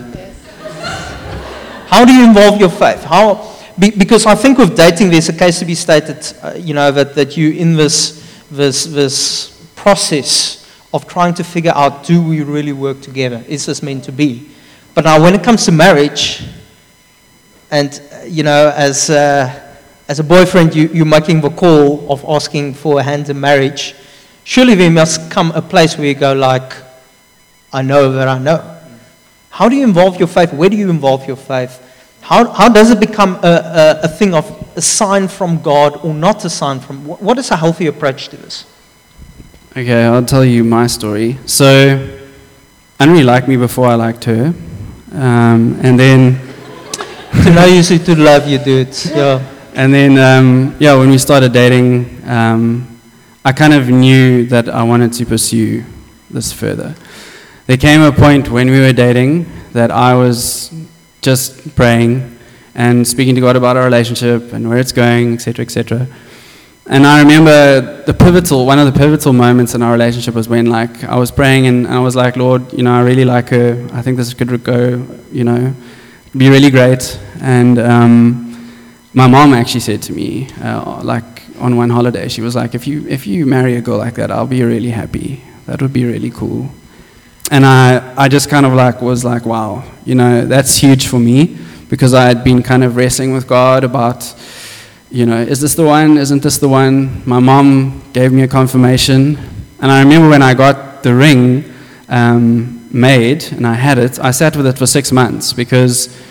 How do you involve your faith? How? Be, because I think with dating, there's a case to be stated, uh, you know, that, that you in this, this, this process of trying to figure out, do we really work together? Is this meant to be? But now when it comes to marriage, and, uh, you know, as, uh, as a boyfriend, you, you're making the call of asking for a hand in marriage, surely there must come a place where you go like, I know that I know. How do you involve your faith? Where do you involve your faith? How, how does it become a, a, a thing of a sign from God or not a sign from? What is a healthy approach to this? Okay, I'll tell you my story. So, Anri liked me before I liked her. Um, and then... to know you, so to love you, dude. Yeah. And then, um, yeah, when we started dating, um, I kind of knew that I wanted to pursue this further. There came a point when we were dating that I was just praying and speaking to God about our relationship and where it's going, et cetera, et cetera. And I remember the pivotal, one of the pivotal moments in our relationship was when, like, I was praying and I was like, Lord, you know, I really like her. I think this could go, you know, be really great. And um, my mom actually said to me, uh, like, on one holiday, she was like, if you if you marry a girl like that, I'll be really happy. That would be really cool. And I, I just kind of like was like, wow, you know, that's huge for me, because I had been kind of wrestling with God about, you know, is this the one? Isn't this the one? My mom gave me a confirmation. And I remember when I got the ring um, made and I had it, I sat with it for six months because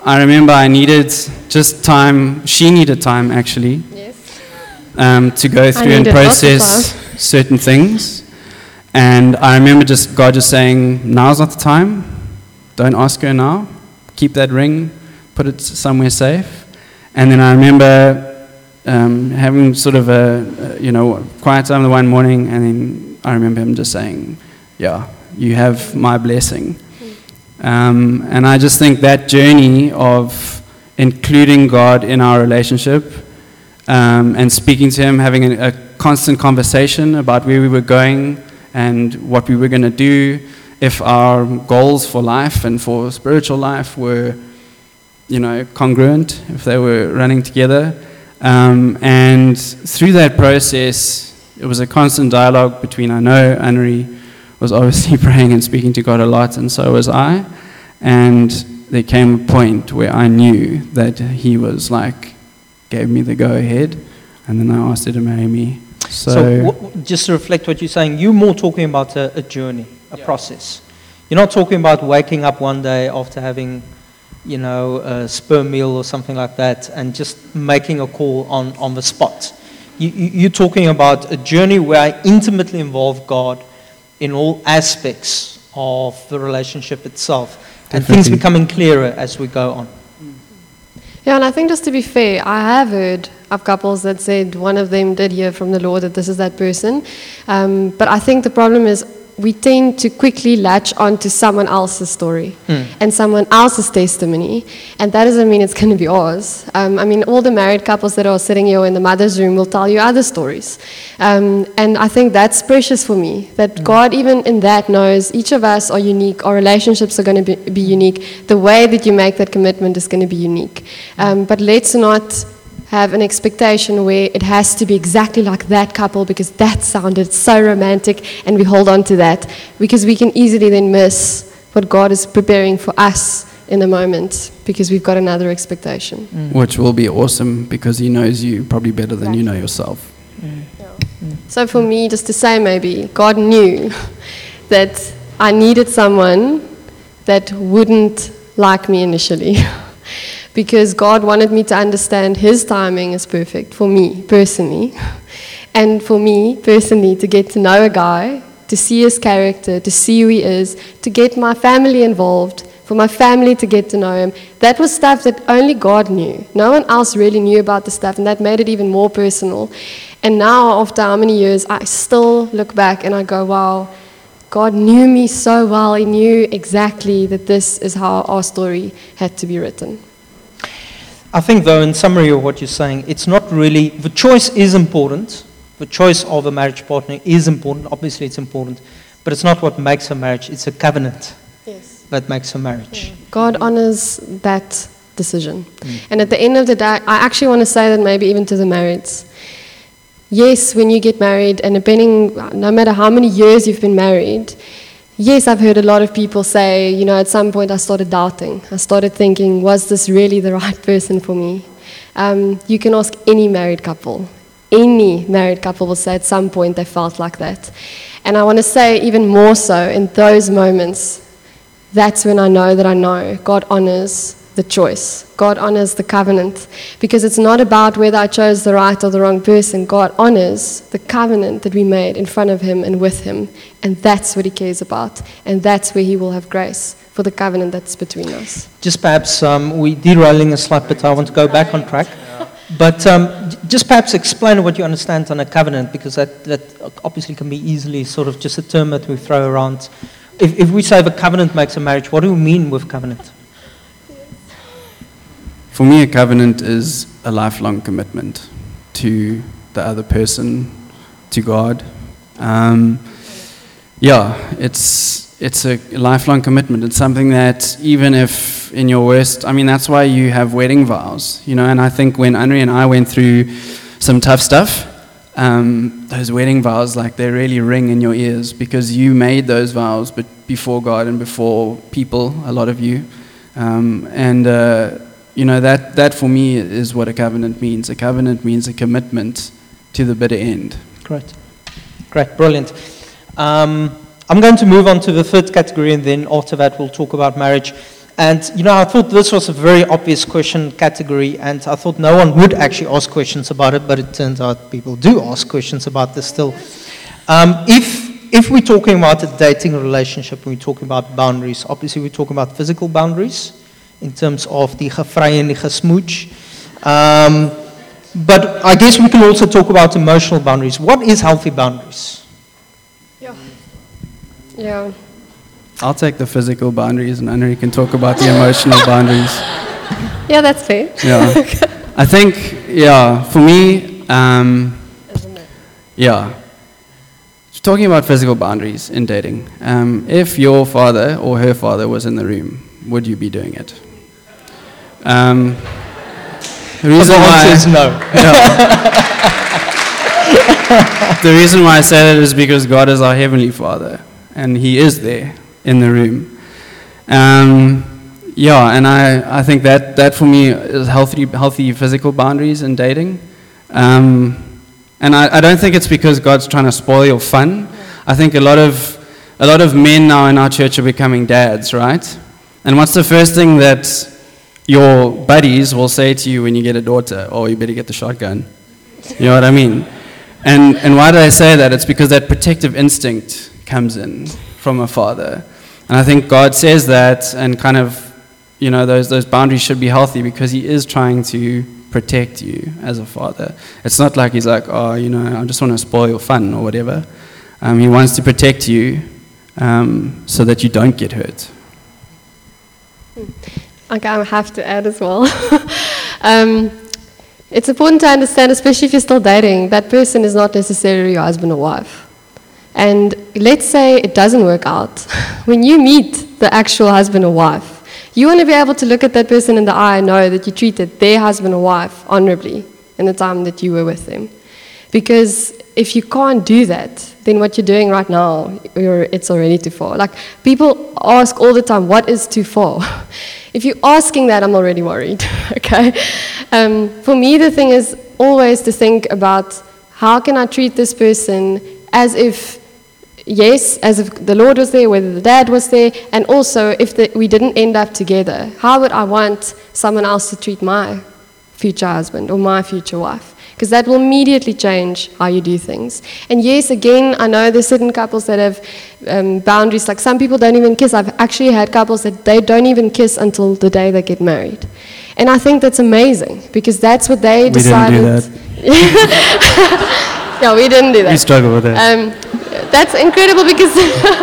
I remember I needed just time, she needed time actually, Yes. um, to go through and needed lots of process certain things. And I remember just God just saying, now's not the time, don't ask her now, keep that ring, put it somewhere safe. And then I remember um, having sort of a, a, you know, quiet time the one morning, and then I remember him just saying, yeah, you have my blessing. Um, and I just think that journey of including God in our relationship um, and speaking to him, having a, a constant conversation about where we were going and what we were going to do, if our goals for life and for spiritual life were, you know, congruent, if they were running together. Um, and through that process, it was a constant dialogue between, I know Anne-Marie was obviously praying and speaking to God a lot, and so was I. And there came a point where I knew that he was like, gave me the go-ahead, and then I asked her to marry me. So, So what, just to reflect what you're saying, you're more talking about a, a journey, a Yeah. process. You're not talking about waking up one day after having, you know, a sperm meal or something like that and just making a call on, on the spot. You, you, you're talking about a journey where I intimately involve God in all aspects of the relationship itself. And things Definitely. becoming clearer as we go on. Yeah, and I think just to be fair, I have heard of couples that said one of them did hear from the Lord that this is that person. Um, but I think the problem is we tend to quickly latch onto someone else's story Mm. and someone else's testimony, and that doesn't mean it's going to be ours. Um, I mean, all the married couples that are sitting here in the mother's room will tell you other stories. Um, and I think that's precious for me, that God even in that knows each of us are unique, our relationships are going to be, be unique, the way that you make that commitment is going to be unique. Um, but let's not have an expectation where it has to be exactly like that couple because that sounded so romantic, and we hold on to that because we can easily then miss what God is preparing for us in the moment because we've got another expectation. which will be awesome because he knows you probably better than you know yourself. So for me, just to say maybe, God knew that I needed someone that wouldn't like me initially. Because God wanted me to understand his timing is perfect for me personally. And for me personally to get to know a guy, to see his character, to see who he is, to get my family involved, for my family to get to know him. That was stuff that only God knew. No one else really knew about the stuff, and that made it even more personal. And now, after how many years, I still look back and I go, wow, God knew me so well. He knew exactly that this is how our story had to be written. I think, though, in summary of what you're saying, it's not really, the choice is important. The choice of a marriage partner is important. Obviously, it's important. But it's not what makes a marriage. It's a covenant Yes. that makes a marriage. God honors that decision. And at the end of the day, I actually want to say that maybe even to the marrieds. Yes, when you get married, and depending, no matter how many years you've been married, yes, I've heard a lot of people say, you know, at some point I started doubting. I started thinking, was this really the right person for me? Um, you can ask any married couple. Any married couple will say at some point they felt like that. And I want to say even more so in those moments, that's when I know that I know God honors the choice. God honors the covenant. Because it's not about whether I chose the right or the wrong person. God honors the covenant that we made in front of him and with him. And that's what he cares about. And that's where he will have grace for the covenant that's between us. Just perhaps, um, we're derailing a slight bit. I want to go back on track. But um, j- just perhaps explain what you understand on a covenant, because that, that obviously can be easily sort of just a term that we throw around. If, if we say the covenant makes a marriage, what do we mean with covenant? For me, a covenant is a lifelong commitment to the other person, to God. Um, yeah, it's it's a lifelong commitment. It's something that even if in your worst, I mean, that's why you have wedding vows, you know. And I think when Anri and I went through some tough stuff, um, those wedding vows, like, they really ring in your ears because you made those vows, but before God and before people, a lot of you, um, and. Uh, You know, that, that for me is what a covenant means. A covenant means a commitment to the bitter end. Great. Great, brilliant. Um, I'm going to move on to the third category, and then after that we'll talk about marriage. And, you know, I thought this was a very obvious question category, and I thought no one would actually ask questions about it, but it turns out people do ask questions about this still. Um, if if we're talking about a dating relationship, we're talking about boundaries, obviously we're talking about physical boundaries in terms of die gevry en die gesmooch. Um, but I guess we can also talk about emotional boundaries. What is healthy boundaries? Yeah. Yeah. I'll take the physical boundaries, and Anri can talk about the emotional boundaries. Yeah, that's fair. Yeah. I think, yeah, for me, um, yeah, talking about physical boundaries in dating, um, if your father or her father was in the room, would you be doing it? Um, the reason the why is no. Yeah. The reason why I say that is because God is our Heavenly Father, and He is there in the room. Um, yeah, and I, I think that, that for me is healthy, healthy physical boundaries in dating. Um, and I, I don't think it's because God's trying to spoil your fun. I think a lot of a lot of men now in our church are becoming dads, right? And what's the first thing that your buddies will say to you when you get a daughter? Oh, you better get the shotgun. You know what I mean? And and why do I say that? It's because that protective instinct comes in from a father. And I think God says that, and kind of, you know, those those boundaries should be healthy because He is trying to protect you as a father. It's not like He's like, oh, you know, I just want to spoil your fun or whatever. Um, he wants to protect you um, so that you don't get hurt. Okay, I have to add as well. um, it's important to understand, especially if you're still dating, that person is not necessarily your husband or wife. And let's say it doesn't work out. When you meet the actual husband or wife, you want to be able to look at that person in the eye and know that you treated their husband or wife honorably in the time that you were with them. Because if you can't do that, then what you're doing right now, you're, it's already too far. Like, people ask all the time, what is too far? If you're asking that, I'm already worried, okay? Um, for me, the thing is always to think about how can I treat this person as if, yes, as if the Lord was there, whether the dad was there, and also if the, we didn't end up together, how would I want someone else to treat my future husband or my future wife? Because that will immediately change how you do things. And yes, again, I know there's certain couples that have um, boundaries, like some people don't even kiss. I've actually had couples that they don't even kiss until the day they get married. And I think that's amazing, because that's what they we decided. We didn't do that. No, we didn't do that. We struggle with that. Um, that's incredible because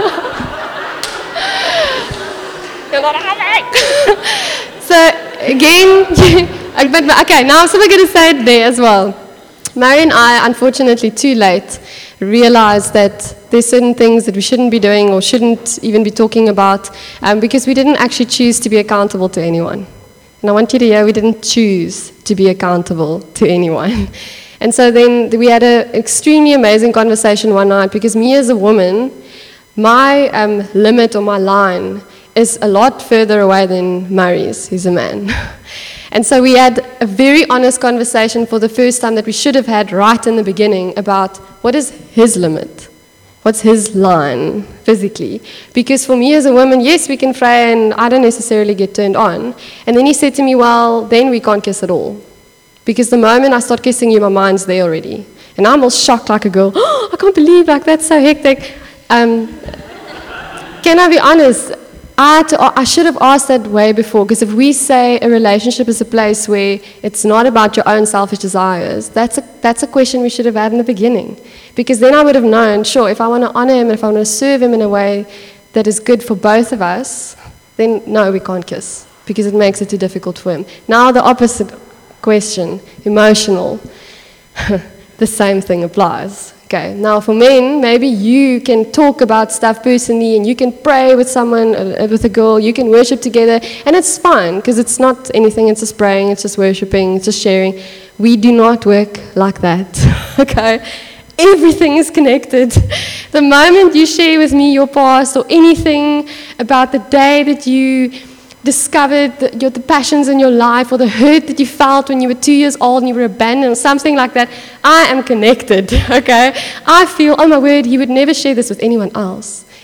you're not so again, but okay, now I'm still going to say it there as well. Mary and I, unfortunately, too late, realized that there's certain things that we shouldn't be doing or shouldn't even be talking about um, because we didn't actually choose to be accountable to anyone. And I want you to hear, we didn't choose to be accountable to anyone. And so then we had an extremely amazing conversation one night, because me as a woman, my um, limit or my line is a lot further away than Murray's, who's a man. And so we had a very honest conversation for the first time that we should have had right in the beginning about what is his limit? What's his line physically? Because for me as a woman, yes, we can fray and I don't necessarily get turned on. And then he said to me, well, then we can't kiss at all. Because the moment I start kissing you, my mind's there already. And I'm all shocked like a girl. Oh, I can't believe, like, that's so hectic. Um, can I be honest? I, had to, I should have asked that way before, because if we say a relationship is a place where it's not about your own selfish desires, that's a, that's a question we should have had in the beginning. Because then I would have known, sure, if I want to honor him and if I want to serve him in a way that is good for both of us, then no, we can't kiss, because it makes it too difficult for him. Now the opposite question, emotional, the same thing applies. Okay, now for men, maybe you can talk about stuff personally and you can pray with someone, uh, with a girl, you can worship together, and it's fine, because it's not anything, it's just praying, it's just worshiping, it's just sharing. We do not work like that, okay? Everything is connected. The moment you share with me your past or anything about the day that you discovered the, your, the passions in your life or the hurt that you felt when you were two years old and you were abandoned or something like that, I am connected, okay? I feel, oh my word, he would never share this with anyone else.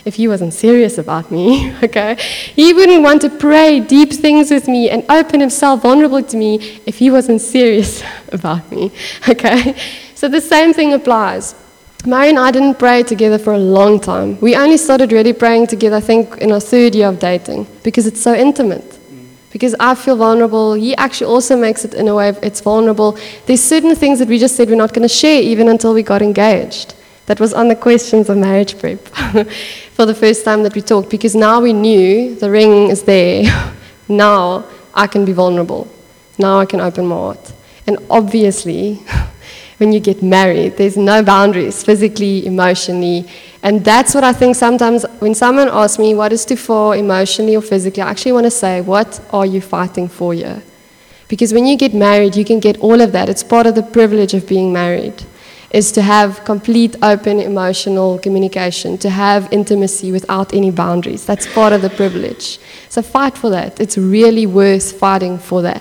if he wasn't serious about me, okay? He wouldn't want to pray deep things with me and open himself vulnerable to me if he wasn't serious about me, okay? So the same thing applies. Mary and I didn't pray together for a long time. We only started really praying together, I think, in our third year of dating, because it's so intimate. Because I feel vulnerable. He actually also makes it in a way it's vulnerable. There's certain things that we just said we're not going to share even until we got engaged. That was on the questions of marriage prep for the first time that we talked, because now we knew the ring is there. Now I can be vulnerable. Now I can open my heart. And obviously, when you get married, there's no boundaries, physically, emotionally. And that's what I think sometimes when someone asks me, what is too far emotionally or physically, I actually want to say, what are you fighting for here? Because when you get married, you can get all of that. It's part of the privilege of being married, is to have complete, open, emotional communication, to have intimacy without any boundaries. That's part of the privilege. So fight for that. It's really worth fighting for that.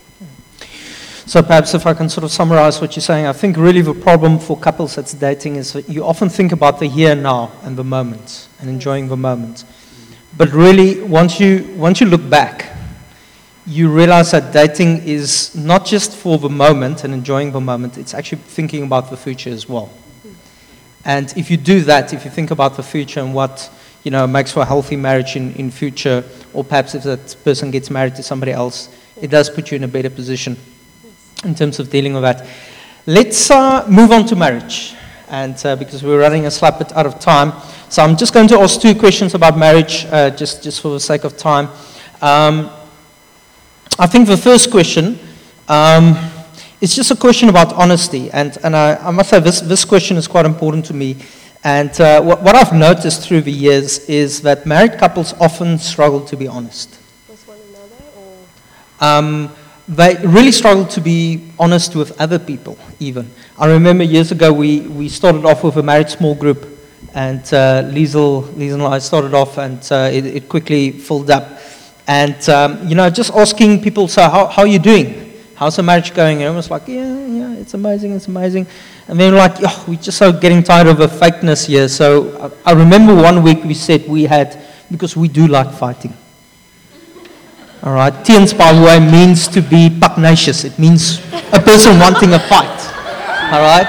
So perhaps if I can sort of summarize what you're saying, I think really the problem for couples that's dating is that you often think about the here and now and the moment and enjoying the moment. But really, once you, once you look back, you realize that dating is not just for the moment and enjoying the moment, it's actually thinking about the future as well. And if you do that, if you think about the future and what, you know, makes for a healthy marriage in, in future, or perhaps if that person gets married to somebody else, it does put you in a better position in terms of dealing with that. Let's uh, move on to marriage, and uh, because we're running a slight bit out of time, so I'm just going to ask two questions about marriage, uh, just, just for the sake of time. Um, I think the first question um, is just a question about honesty, and, and I, I must say this, this question is quite important to me, and uh, what, what I've noticed through the years is that married couples often struggle to be honest. With one another, or? Um, They really struggle to be honest with other people, even. I remember years ago we, we started off with a married small group, and uh, Liesel, Liesel and I started off, and uh, it, it quickly filled up. And, um, you know, just asking people, so how, how are you doing? How's the marriage going? And everyone's like, yeah, yeah, it's amazing, it's amazing. And then we're like, oh, we're just so getting tired of the fakeness here. So I, I remember one week we said we had, because we do like fighting. All right, Tiens, by the way, means to be pugnacious. It means a person wanting a fight. All right?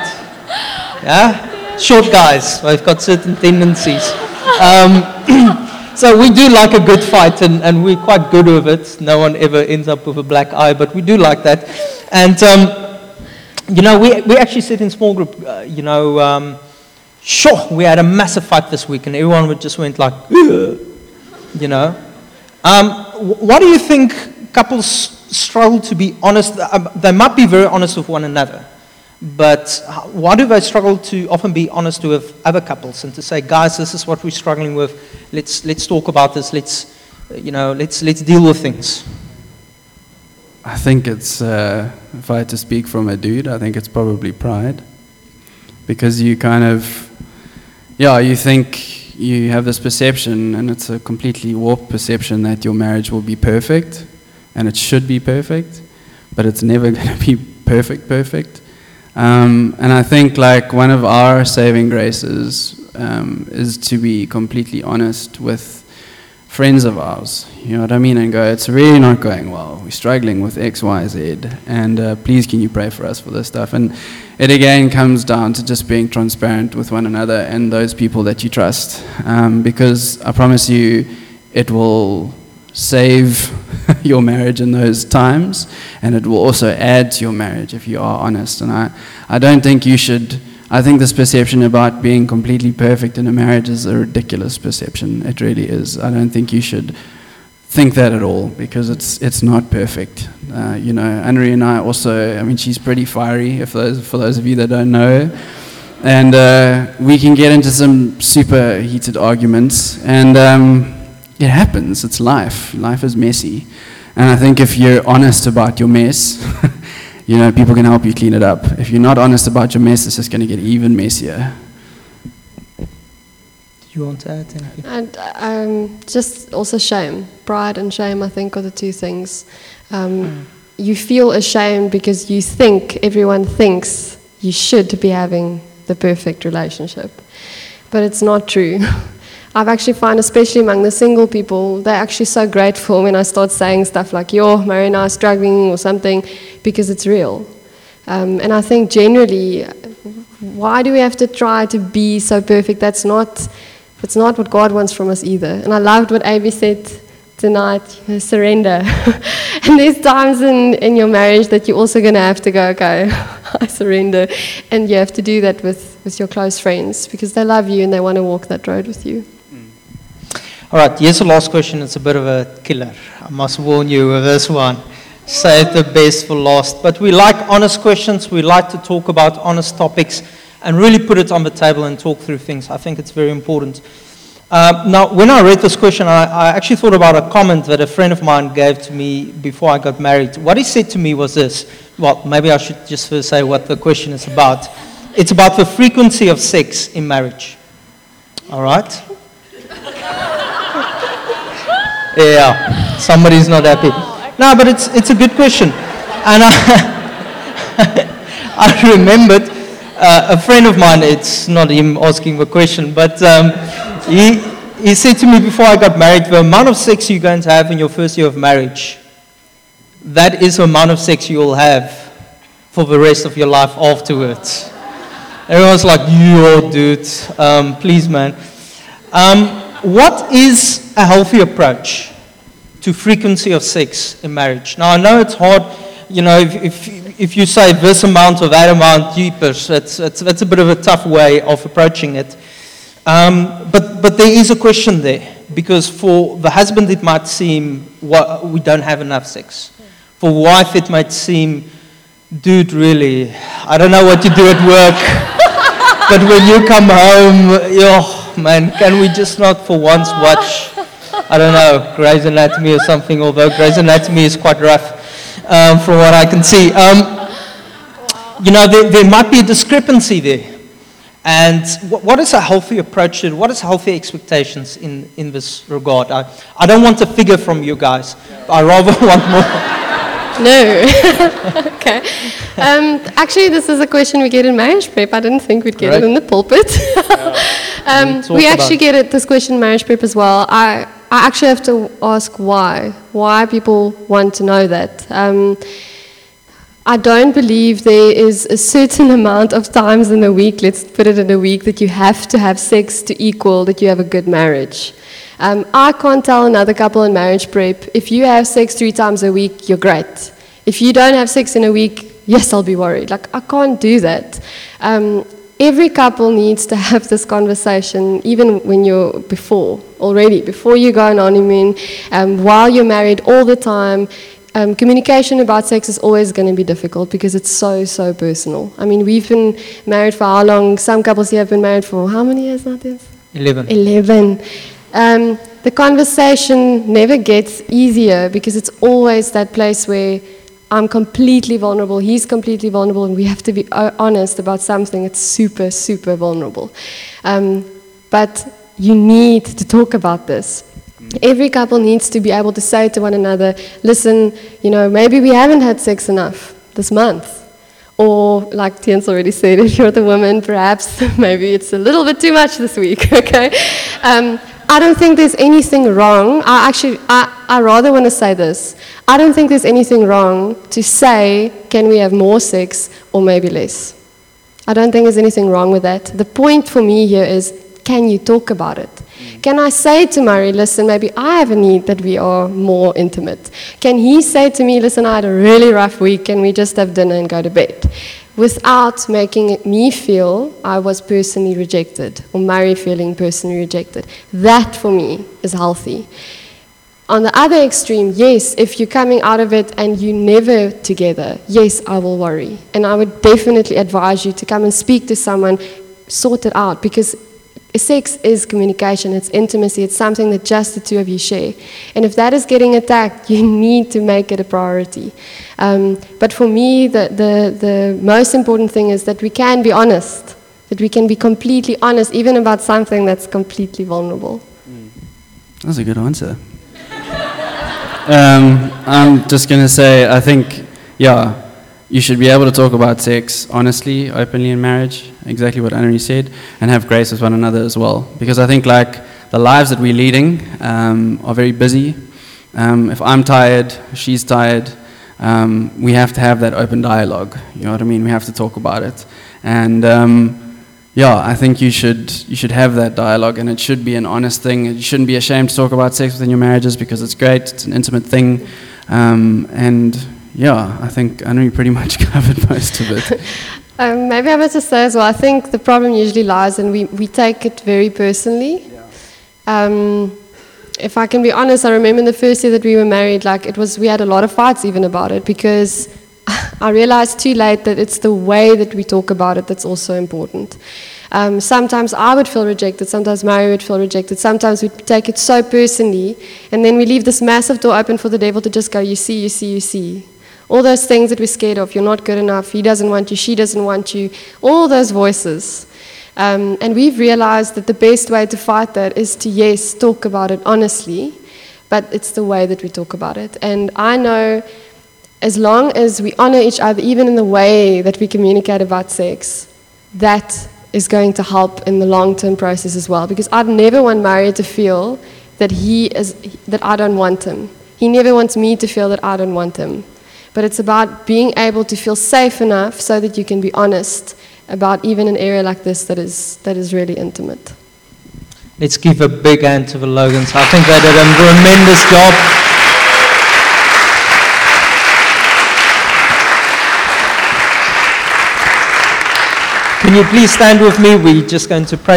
Yeah? Short guys, they've got certain tendencies. Um, so we do like a good fight, and, and we're quite good with it. No one ever ends up with a black eye, but we do like that. And, um, you know, we, we actually said in small group, uh, you know, um, sure, we had a massive fight this week, and everyone would just went like, ugh, you know. Um, Why do you think couples struggle to be honest? Um, they might be very honest with one another, but why do they struggle to often be honest with other couples and to say, guys, this is what we're struggling with. Let's let's talk about this. Let's you know let's let's deal with things. I think it's uh, if I had to speak from a dude, I think it's probably pride, because you kind of yeah you think. You have this perception, and it's a completely warped perception, that your marriage will be perfect, and it should be perfect, but it's never going to be perfect, perfect. Um, and I think like one of our saving graces um, is to be completely honest with friends of ours, you know what I mean, and go, it's really not going well, we're struggling with X, Y, Z, and uh, please can you pray for us for this stuff. And it again comes down to just being transparent with one another and those people that you trust, um, because I promise you it will save your marriage in those times, and it will also add to your marriage if you are honest. And I, I don't think you should I think this perception about being completely perfect in a marriage is a ridiculous perception. It really is. I don't think you should think that at all, because it's it's not perfect. Uh, you know, Anri and I also, I mean, she's pretty fiery, if those, for those of you that don't know her. And uh, we can get into some super heated arguments, and um, it happens. It's life. Life is messy. And I think if you're honest about your mess, you know, people can help you clean it up. If you're not honest about your mess, it's just going to get even messier. Do you want to add anything? And um, just also shame. Pride and shame, I think, are the two things. Um, mm. You feel ashamed because you think, everyone thinks you should be having the perfect relationship. But it's not true. I've actually found, especially among the single people, they're actually so grateful when I start saying stuff like, yo, Mary and I are struggling or something, because it's real. Um, and I think generally, why do we have to try to be so perfect? That's not, that's not what God wants from us either. And I loved what Avi said tonight, you know, surrender. And there's times in, in your marriage that you're also going to have to go, okay, I surrender. And you have to do that with, with your close friends, because they love you and they want to walk that road with you. All right, here's the last question. It's a bit of a killer. I must warn you with this one. Save the best for last. But we like honest questions. We like to talk about honest topics and really put it on the table and talk through things. I think it's very important. Uh, now, when I read this question, I, I actually thought about a comment that a friend of mine gave to me before I got married. What he said to me was this. Well, maybe I should just first say what the question is about. It's about the frequency of sex in marriage. All right? Yeah, somebody's not happy. No, but it's it's a good question. And I, I remembered uh, a friend of mine, it's not him asking the question, but um, he, he said to me before I got married, the amount of sex you're going to have in your first year of marriage, that is the amount of sex you will have for the rest of your life afterwards. Everyone's like, yo, dude, um, please, man. Um, What is a healthy approach to frequency of sex in marriage? Now, I know it's hard, you know, if if, if you say this amount or that amount, jeepers, that's, that's, that's a bit of a tough way of approaching it. Um, but, but there is a question there, because for the husband it might seem, well, we don't have enough sex. For wife it might seem, dude, really, I don't know what you do at work, but when you come home, you're... Man, can we just not for once watch, I don't know, Grey's Anatomy or something, although Grey's Anatomy is quite rough um, from what I can see. Um, you know, there, there might be a discrepancy there. And what, what is a healthy approach to it? What is healthy expectations in, in this regard? I, I don't want a figure from you guys. I rather want more. No. Okay. Um, actually, this is a question we get in marriage prep. I didn't think we'd get Right. it in the pulpit. um, We'll we talk actually about get it, this question in marriage prep as well. I, I actually have to ask why. Why people want to know that. Um, I don't believe there is a certain amount of times in the week, let's put it in a week, that you have to have sex to equal that you have a good marriage. Um, I can't tell another couple in marriage prep, if you have sex three times a week, you're great. If you don't have sex in a week, yes, I'll be worried. Like, I can't do that. Um, every couple needs to have this conversation, even when you're before, already, before you go on honeymoon, um, while you're married all the time. Um, communication about sex is always going to be difficult because it's so, so personal. I mean, we've been married for how long? Some couples here have been married for how many years now, Tiens? Eleven. Eleven. Um, the conversation never gets easier because it's always that place where I'm completely vulnerable, he's completely vulnerable, and we have to be honest about something that's super, super vulnerable. Um, but you need to talk about this. Every couple needs to be able to say to one another, listen, you know, maybe we haven't had sex enough this month. Or, like Tiens already said, if you're the woman, perhaps maybe it's a little bit too much this week, okay? Um, I don't think there's anything wrong. I actually, I, I rather want to say this. I don't think there's anything wrong to say, can we have more sex or maybe less? I don't think there's anything wrong with that. The point for me here is, can you talk about it? Can I say to Murray, listen, maybe I have a need that we are more intimate? Can he say to me, listen, I had a really rough week, can we just have dinner and go to bed? Without making it me feel I was personally rejected, or Murray feeling personally rejected. That, for me, is healthy. On the other extreme, yes, if you're coming out of it and you're never together, yes, I will worry. And I would definitely advise you to come and speak to someone, sort it out, because sex is communication, it's intimacy, it's something that just the two of you share. And if that is getting attacked, you need to make it a priority. Um, but for me, the, the, the most important thing is that we can be honest, that we can be completely honest, even about something that's completely vulnerable. That's a good answer. um, I'm just going to say, I think, yeah, you should be able to talk about sex honestly, openly in marriage, exactly what Annery said, and have grace with one another as well. Because I think, like, the lives that we're leading um, are very busy. Um, if I'm tired, she's tired, um, we have to have that open dialogue. You know what I mean? We have to talk about it. And um, yeah, I think you should you should have that dialogue, and it should be an honest thing. You shouldn't be ashamed to talk about sex within your marriages because it's great. It's an intimate thing. Um, and yeah, I think I know you pretty much covered most of it. Um, maybe I must just say as well, I think the problem usually lies and we, we take it very personally. Yeah. Um, if I can be honest, I remember in the first year that we were married, like it was, we had a lot of fights even about it, because I realized too late that it's the way that we talk about it that's also important. Um, sometimes I would feel rejected, sometimes Mary would feel rejected, sometimes we'd take it so personally, and then we leave this massive door open for the devil to just go, you see, you see, you see. All those things that we're scared of, you're not good enough, he doesn't want you, she doesn't want you, all those voices. Um, and we've realized that the best way to fight that is to, yes, talk about it honestly, but it's the way that we talk about it. And I know as long as we honor each other, even in the way that we communicate about sex, that is going to help in the long-term process as well. Because I'd never want Mario to feel that he is, that I don't want him. He never wants me to feel that I don't want him. But it's about being able to feel safe enough so that you can be honest about even an area like this that is, that is really intimate. Let's give a big hand to the Logans. I think they did a tremendous job. Can you please stand with me? We're just going to pray.